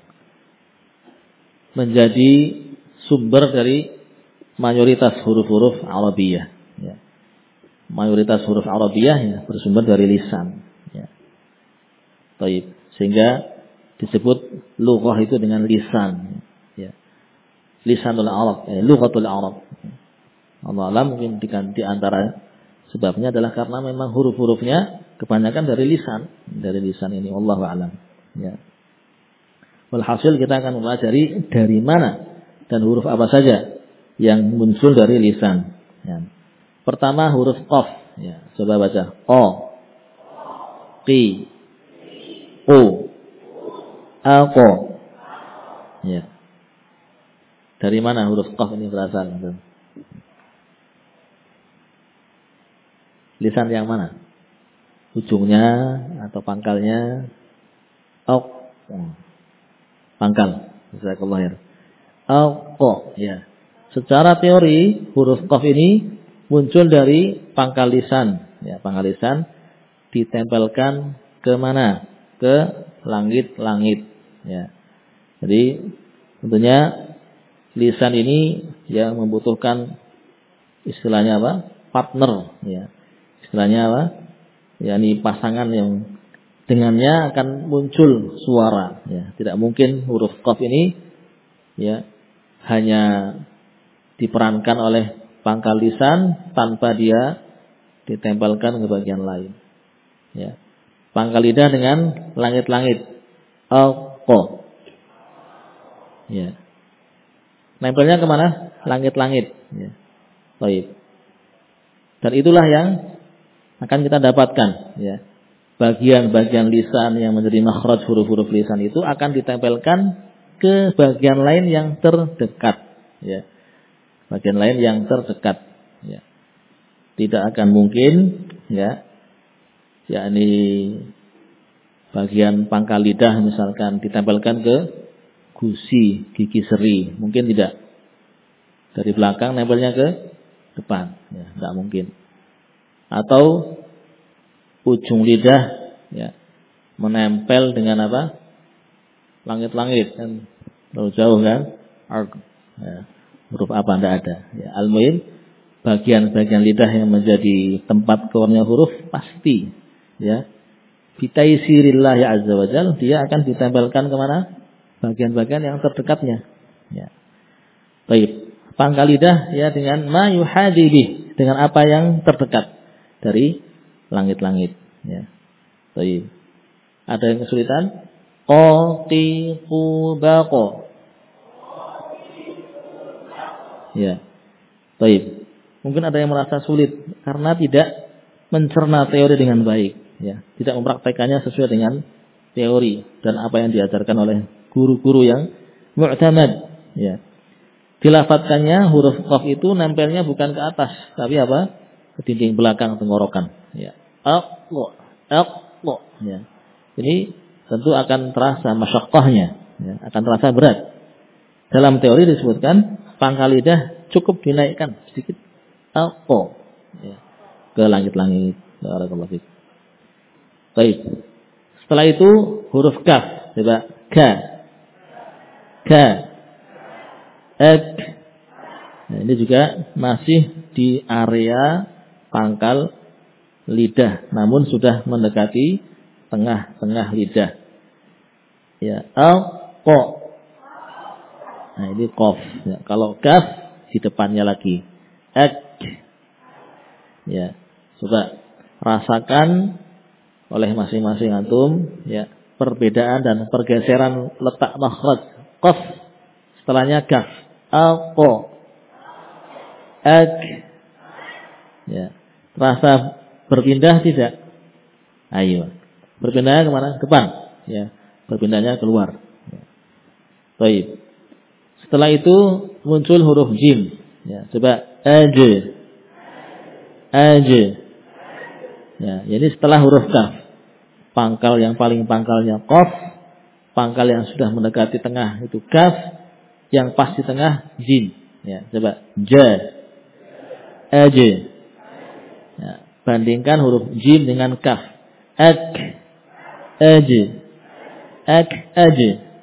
menjadi sumber dari mayoritas huruf-huruf Arabiyah. Ya. Mayoritas huruf Arabiyah ya, bersumber dari lisan. Ya. Baik. Sehingga disebut lughah itu dengan lisan. Ya. Lisanul Arab, eh, lughatul Arab. Allah alam mungkin di antara sebabnya adalah karena memang huruf-hurufnya kebanyakan dari lisan, dari lisan ini. Wallahu a'lam. Ya. Walhasil kita akan mempelajari dari mana dan huruf apa saja yang muncul dari lisan. Ya. Pertama huruf qaf. Ya. Coba baca. O, qi, u, ako. Ya. Dari mana huruf qaf ini berasal? Lisan yang mana? Ujungnya atau pangkalnya? Au. Pangkal. Jazakallahu khair. Au. Ya. Secara teori huruf qaf ini muncul dari pangkal lisan. Ya, pangkal lisan ditempelkan ke mana? Ke langit-langit. Ya. Jadi tentunya lisan ini yang membutuhkan istilahnya apa? Partner. Ya. Istilahnya apa? yakni pasangan yang dengannya akan muncul suara. Ya, tidak mungkin huruf qaf ini ya hanya diperankan oleh pangkal lisan tanpa dia ditempelkan ke bagian lain. Ya, pangkal lidah dengan langit-langit. Alqa. Ya, nempelnya kemana? Langit-langit. Ya, baik. Dan itulah yang akan kita dapatkan, ya. Bagian-bagian lisan yang menjadi makhraj huruf-huruf lisan itu akan ditempelkan ke bagian lain yang terdekat, ya. Bagian lain yang terdekat, ya. Tidak akan mungkin, ya, yakni bagian pangkal lidah misalkan ditempelkan ke gusi, gigi seri, mungkin tidak. Dari belakang nempelnya ke depan, ya, tidak mungkin. Atau ujung lidah ya menempel dengan apa? Langit-langit kan terlalu jauh kan? Ya, huruf apa tidak ada. Ya, al-muhim bagian-bagian lidah yang menjadi tempat keluarnya huruf pasti ya bitaisirillah ya azza wajal dia akan ditempelkan kemana? Bagian-bagian yang terdekatnya. Ya. Baik, pangkal lidah ya dengan ma yuhadibih dengan apa yang terdekat dari langit-langit. Ya. Baik. Ada yang kesulitan? Qatiqu baqo. Ya. Baik. Mungkin ada yang merasa sulit karena tidak mencerna teori dengan baik. Ya. Tidak mempraktekannya sesuai dengan teori dan apa yang diajarkan oleh guru-guru yang mu'tamad. Ya. Dilafatkannya huruf qaf itu nempelnya bukan ke atas, tapi apa? Ke dinding belakang tenggorokan. Ya. Aqlo, aqlo. Ya. Ini tentu akan terasa masyaqqahnya, ya. Akan terasa berat. Dalam teori disebutkan pangkal lidah cukup dinaikkan sedikit. Aqlo. Ya. Ke langit-langit. Barakallahu fiik. Baik. Setelah itu huruf kaf. Coba ka. Ka. Ek. Nah, ini juga masih di area pangkal lidah, namun sudah mendekati tengah-tengah lidah. Ya, al qa. Nah, ini qaf. Ya, kalau kaf di depannya lagi. Ek. Ya, coba rasakan oleh masing-masing antum ya perbedaan dan pergeseran letak makhraj qaf setelahnya kaf. Al qa. Ek. Ya. Rasa berpindah tidak? Ayo. Berpindahnya kemana? Depan. Ya. Berpindahnya keluar. Ya. Baik. Setelah itu muncul huruf jim. Ya. Coba aj. Aj. Ya, jadi setelah huruf kaf, pangkal yang paling pangkalnya qaf, pangkal yang sudah mendekati tengah itu kaf, yang pas di tengah jim. Ya, coba ja. Aj. Ya, bandingkan huruf jim dengan kaf. Ak. Aj. Ak aj.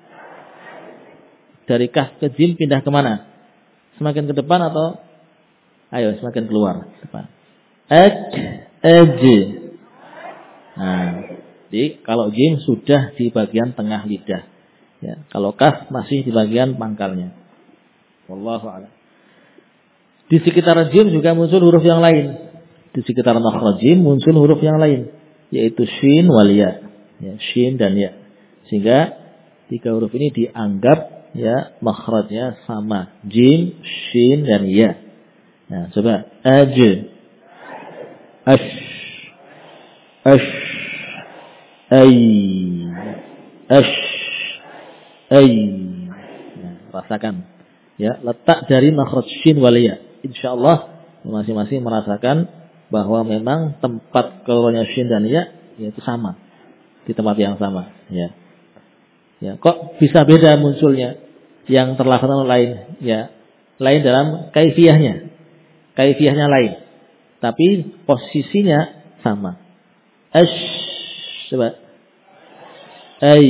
Dari kaf ke jim pindah kemana? Semakin ke depan atau ayo semakin keluar depan. Ak aj. Nah, jadi kalau jim sudah di bagian tengah lidah. Ya, kalau kaf masih di bagian pangkalnya. Wallahu a'lam. Di sekitar jim juga muncul huruf yang lain. Di sekitar makhraj jim muncul huruf yang lain, yaitu shin wal ya. Ya, shin dan ya. Sehingga tiga huruf ini dianggap ya makhrajnya sama, jim, shin dan ya. Nah, coba aj, ash, ash, ay, ash, ay. Nah, rasakan ya letak dari makhraj shin wal ya. Insyaallah masing-masing merasakan bahwa memang tempat keluarnya shin dan ya yaitu sama di tempat yang sama. Ya. Ya, kok bisa beda munculnya yang terlaksana lain? Ya, lain dalam kaifiyahnya. Kaifiyahnya lain. Tapi posisinya sama. Ash, coba. Ay.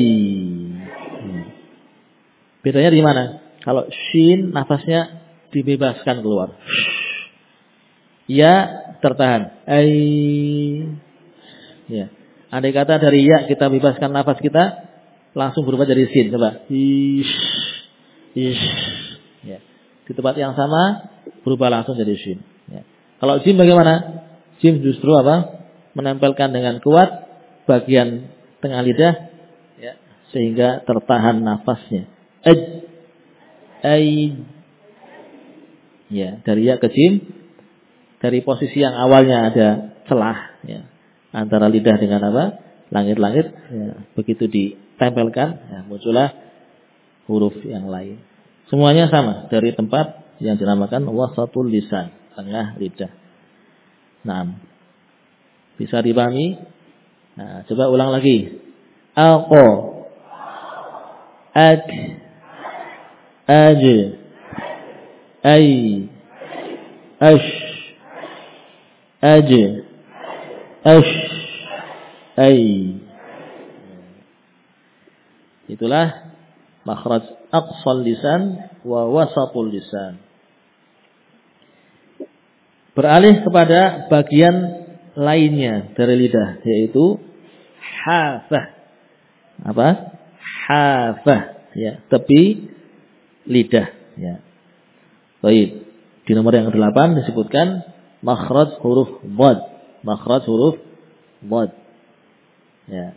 Bedanya di mana? Kalau shin nafasnya dibebaskan keluar. Ya tertahan. Ay. Ya. Andai kata dari ya kita bebaskan nafas kita, langsung berubah jadi sin. Coba. Ish. Ish. Ya. Di tempat yang sama berubah langsung jadi sin. Ya. Kalau jim bagaimana? Jim justru apa? Menempelkan dengan kuat bagian tengah lidah ya, sehingga tertahan nafasnya. Aj. Ai. Ya, dari ya ke jim, dari posisi yang awalnya ada celah ya, antara lidah dengan apa? Langit-langit ya, begitu ditempelkan ya, muncullah huruf yang lain. Semuanya sama dari tempat yang dinamakan wasatul lisan, tengah lidah. Nah, bisa dipahami? Nah, coba ulang lagi. Aqo, ak, aj, ay, ash, aj, ash, ay. Itulah makhraj aqsal lisan wa wasatul lisan. Beralih kepada bagian lainnya dari lidah, yaitu hafah. Apa? Hafah, ya, tepi lidah, ya. Baik. Di nomor yang kedelapan disebutkan makhraj huruf dhad, makhraj huruf dhad. Ya.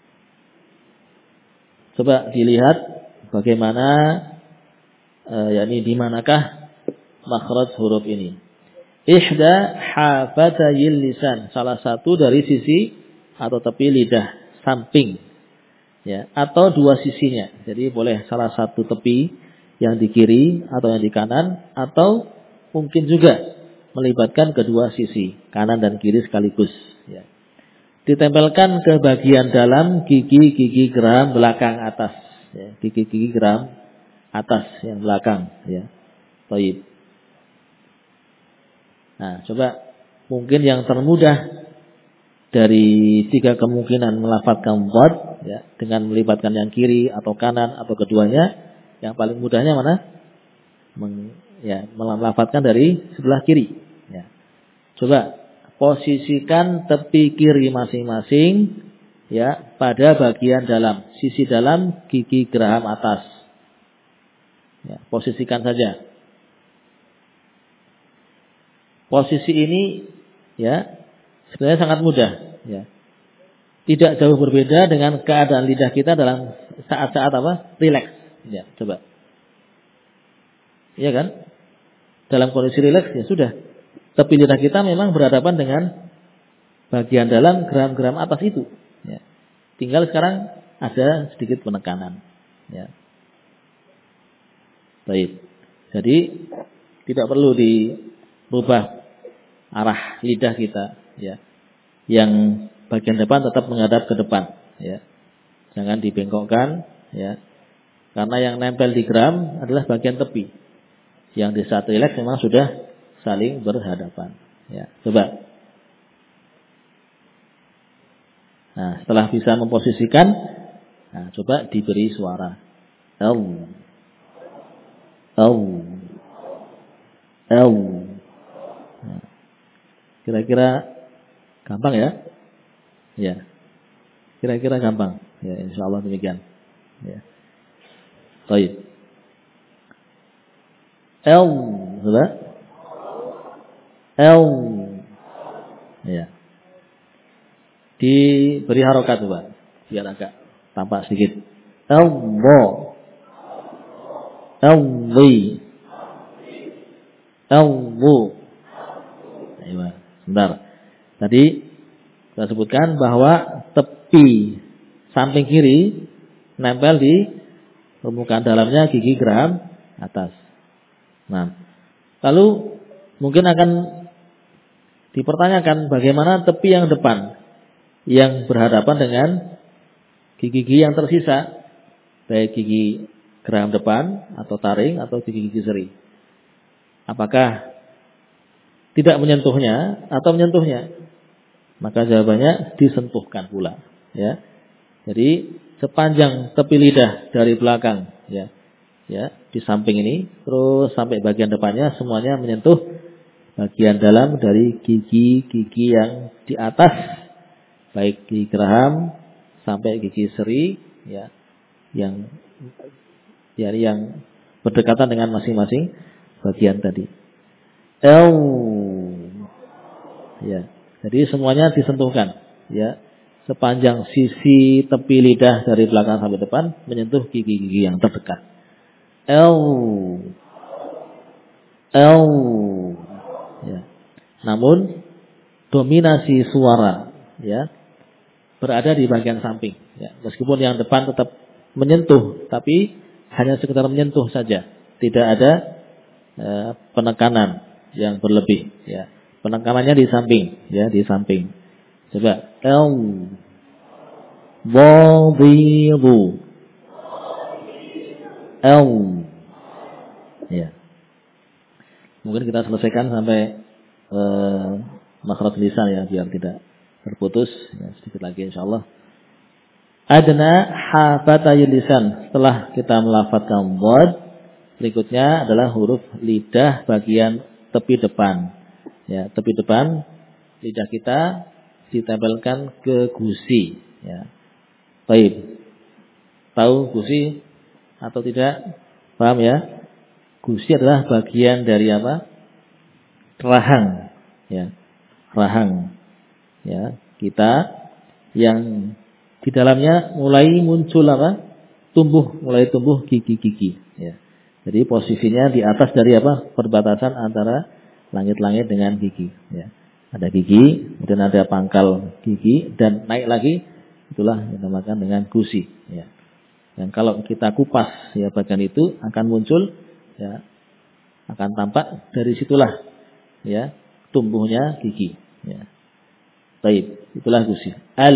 Coba dilihat bagaimana uh, yakni di manakah makhraj huruf ini. Ihda hafatayil lisan, salah satu dari sisi atau tepi lidah samping. Ya, atau dua sisinya. Jadi boleh salah satu tepi yang di kiri atau yang di kanan, atau mungkin juga melibatkan kedua sisi, kanan dan kiri sekaligus. Ya. Ditempelkan ke bagian dalam gigi-gigi geram belakang atas. Ya, gigi-gigi geram atas yang belakang. Ya. Baik. Nah, coba mungkin yang termudah dari tiga kemungkinan melafadzkan dhad ya, dengan melibatkan yang kiri atau kanan atau keduanya, yang paling mudahnya mana? Meng, ya, melafadzkan dari sebelah kiri. Ya. Coba posisikan tepi kiri masing-masing ya pada bagian dalam, sisi dalam gigi geraham atas. Ya, posisikan saja. Posisi ini ya sebenarnya sangat mudah ya. Tidak jauh berbeda dengan keadaan lidah kita dalam saat-saat apa? Rileks. Ya, coba. Iya kan? Dalam kondisi rileks ya sudah. Tepi lidah kita memang berhadapan dengan bagian dalam geram-geram atas itu. Ya. Tinggal sekarang ada sedikit penekanan. Ya. Baik. Jadi tidak perlu dirubah arah lidah kita, ya. Yang bagian depan tetap menghadap ke depan, ya. Jangan dibengkokkan, ya. Karena yang nempel di geram adalah bagian tepi. Yang di saat rileks memang sudah saling berhadapan, ya. Coba. Nah, setelah bisa memposisikan, nah, coba diberi suara. L, L, L. Nah, kira-kira gampang ya? Ya. Kira-kira gampang. Ya, insyaallah demikian. Ya. Baik. L, coba. L. Ya. Diberi harokat coba, biar agak tampak sedikit. Allah, Allah, Allah. Ayo, sebentar. Tadi kita sebutkan bahwa tepi samping kiri nempel di permukaan dalamnya gigi geram atas. Nah, lalu mungkin akan dipertanyakan bagaimana tepi yang depan yang berhadapan dengan gigi-gigi yang tersisa, baik gigi geram depan atau taring atau gigi-gigi seri. Apakah tidak menyentuhnya atau menyentuhnya? Maka jawabannya disentuhkan pula, ya. Jadi sepanjang tepi lidah dari belakang, ya, ya, di samping ini terus sampai bagian depannya semuanya menyentuh bagian dalam dari gigi-gigi yang di atas, baik gigi geram sampai gigi seri, ya, yang ya, yang berdekatan dengan masing-masing bagian tadi. L, ya, jadi semuanya disentuhkan, ya, sepanjang sisi tepi lidah dari belakang sampai depan menyentuh gigi-gigi yang terdekat. L, L, ya. Namun dominasi suara, ya, berada di bagian samping, ya. Meskipun yang depan tetap menyentuh, tapi hanya sekedar menyentuh saja, tidak ada e, penekanan yang berlebih, ya. Penekanannya di samping, ya, di samping. Coba L, Badidu, L, ya. Mungkin kita selesaikan sampai e, makhraj lisan, ya, biar tidak terputus, ya, sedikit lagi insyaallah. Adna hafatayil lisan. Setelah kita melafadzkan dhad, berikutnya adalah huruf lidah bagian tepi depan. Ya, tepi depan lidah kita ditempelkan ke gusi, ya. Baik. Tahu gusi atau tidak? Paham, ya? Gusi adalah bagian dari apa? Rahang, ya. Rahang. Ya, kita yang di dalamnya mulai muncul apa? Tumbuh, mulai tumbuh gigi-gigi, ya. Jadi posisinya di atas dari apa? Perbatasan antara langit-langit dengan gigi, ya. Ada gigi, kemudian ada pangkal gigi dan naik lagi, itulah yang dinamakan dengan gusi, ya. Dan kalau kita kupas, ya, bagian itu akan muncul, ya, akan tampak dari situlah, ya, tumbuhnya gigi, ya. Baik, itulah gusi. Al,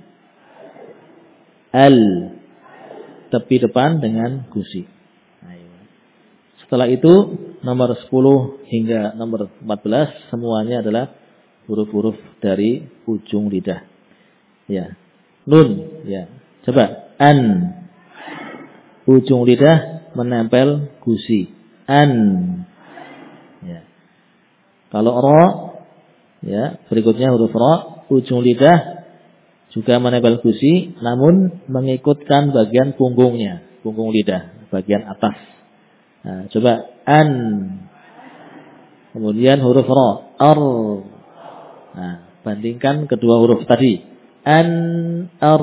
al, tepi depan dengan gusi. Setelah itu nomor sepuluh hingga nomor empat belas semuanya adalah huruf-huruf dari ujung lidah. Ya, nun, ya. Coba an, ujung lidah menempel gusi. An, ya. Kalau ro, ya, berikutnya huruf ra, ujung lidah juga menempel gusi, namun mengikutkan bagian punggungnya, punggung lidah, bagian atas. Nah, coba an, kemudian huruf ra, ar. Nah, bandingkan kedua huruf tadi, an, ar,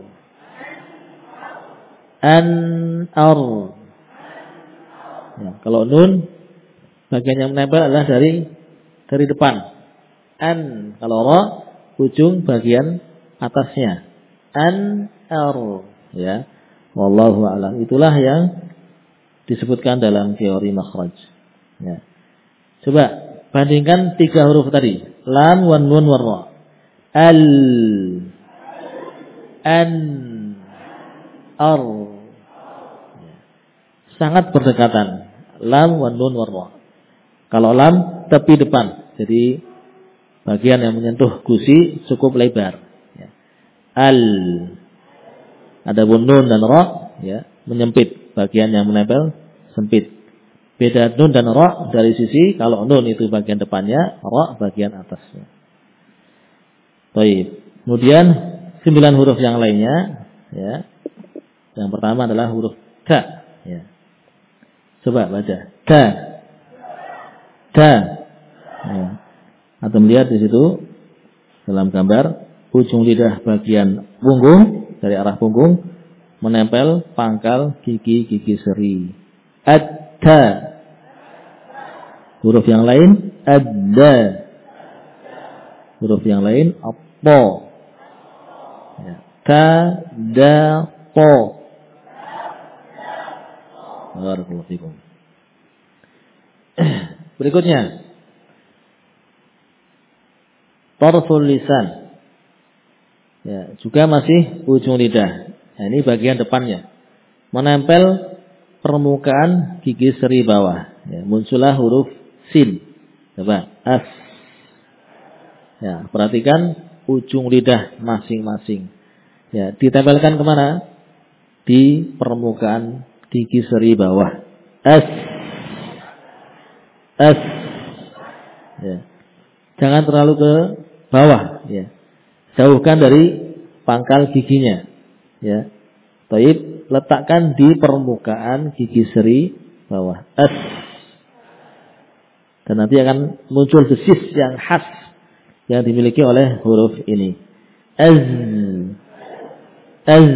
an, ar. Nah, kalau nun, bagian yang menempel adalah dari dari depan. An, kalau ra, ujung bagian atasnya. An, ar, ya. Wallahu a'lam. Itulah yang disebutkan dalam teori makhraj. Ya. Coba bandingkan tiga huruf tadi. Lam, wan, nun, war, ra. Al, an, ar. Sangat berdekatan. Lam, wan, nun, war, ra. Kalau lam tepi depan. Jadi bagian yang menyentuh gusi cukup lebar. Al. Adapun nun dan ra ya, menyempit. Bagian yang menempel sempit. Beda nun dan ra dari sisi kalau nun itu bagian depannya, ra bagian atasnya. Baik. Kemudian sembilan huruf yang lainnya ya. Yang pertama adalah huruf ta ya. Coba baca. Ta. Ta. Ya. Atau melihat di situ dalam gambar ujung lidah bagian punggung dari arah punggung menempel pangkal gigi-gigi seri. Ad-ta. Huruf yang lain ad-da. Huruf yang lain apa. Ya. Ta, da, po. Barakallahu fikum. Berikutnya tarful lisan. Ya, juga masih ujung lidah. Nah, ini bagian depannya. Menempel permukaan gigi seri bawah. Ya, muncullah huruf sin. Coba. As. Ya, perhatikan ujung lidah masing-masing. Ya, ditempelkan kemana? Di permukaan gigi seri bawah. As. As. Ya. Jangan terlalu ke bawah. Ya. Jauhkan dari pangkal giginya. Ya. Taib, letakkan di permukaan gigi seri bawah. As. Dan nanti akan muncul desis yang khas yang dimiliki oleh huruf ini. Az. Az.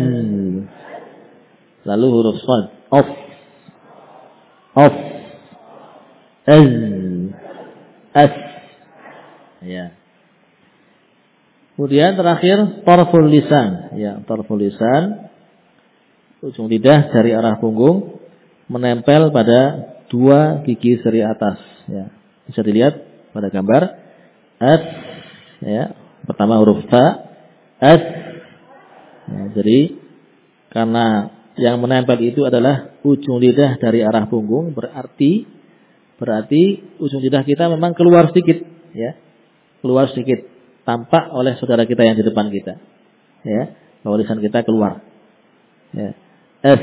Lalu huruf sad. Of. Of. Az. As. Ya. Kemudian terakhir tarful lisan. Ya, tarful lisan. Ujung lidah dari arah punggung menempel pada dua gigi seri atas. Ya. Bisa dilihat pada gambar. As. Ya. Pertama huruf ta. As. Ya, jadi karena yang menempel itu adalah ujung lidah dari arah punggung, berarti berarti ujung lidah kita memang keluar sedikit, ya. Keluar sedikit, tampak oleh saudara kita yang di depan kita. Ya, bahwa lisan kita keluar. Ya. S.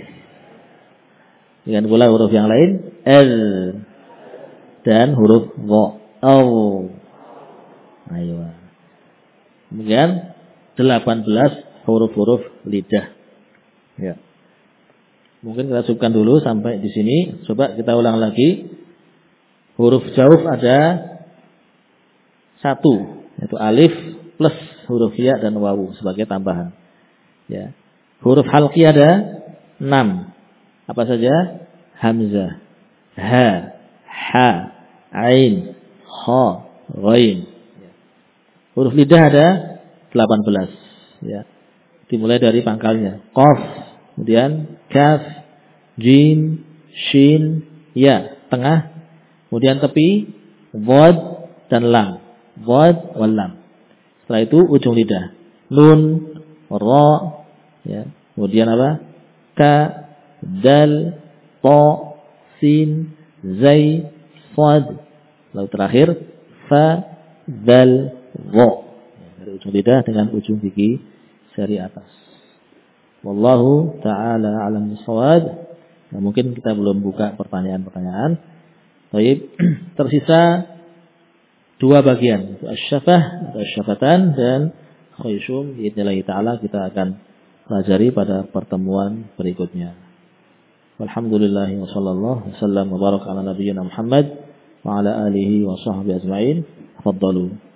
Dengan pula huruf yang lain L dan huruf W. O. Ayo. Kemudian delapan belas huruf-huruf lidah. Ya. Mungkin kita cukupkan dulu sampai di sini. Coba kita ulang lagi. Huruf jauh ada satu, yaitu alif plus huruf ya dan wawu sebagai tambahan. Ya. Huruf halqi ada enam. Apa saja? Hamzah, ha, ha, ain, kha, ghain. Ya. Huruf lidah ada delapan belas. Ya. Dimulai dari pangkalnya. Qaf, kemudian kaf, jim, shin, ya, tengah, kemudian tepi, dhad dan lam. Dhad wal lam. Setelah itu ujung lidah. Nun, ra, ya. Kemudian apa? Ta, dal, ta, sin, zai, sad. Lalu terakhir fa, dal, dha. Ya, dari ujung lidah dengan ujung gigi seri atas. Wallahu ta'ala a'lam bishawab. Nah, mungkin kita belum buka pertanyaan-pertanyaan. Baik, tersisa dua bagian, asy-syafah atau syafatan dan khayshum. Biidznillah taala kita akan pelajari pada pertemuan berikutnya. Walhamdulillah wa sallallahu wasallam wa baraka ala nabiyyina Muhammad wa ala alihi wa sahbihi ajma'in. Tafaddalu.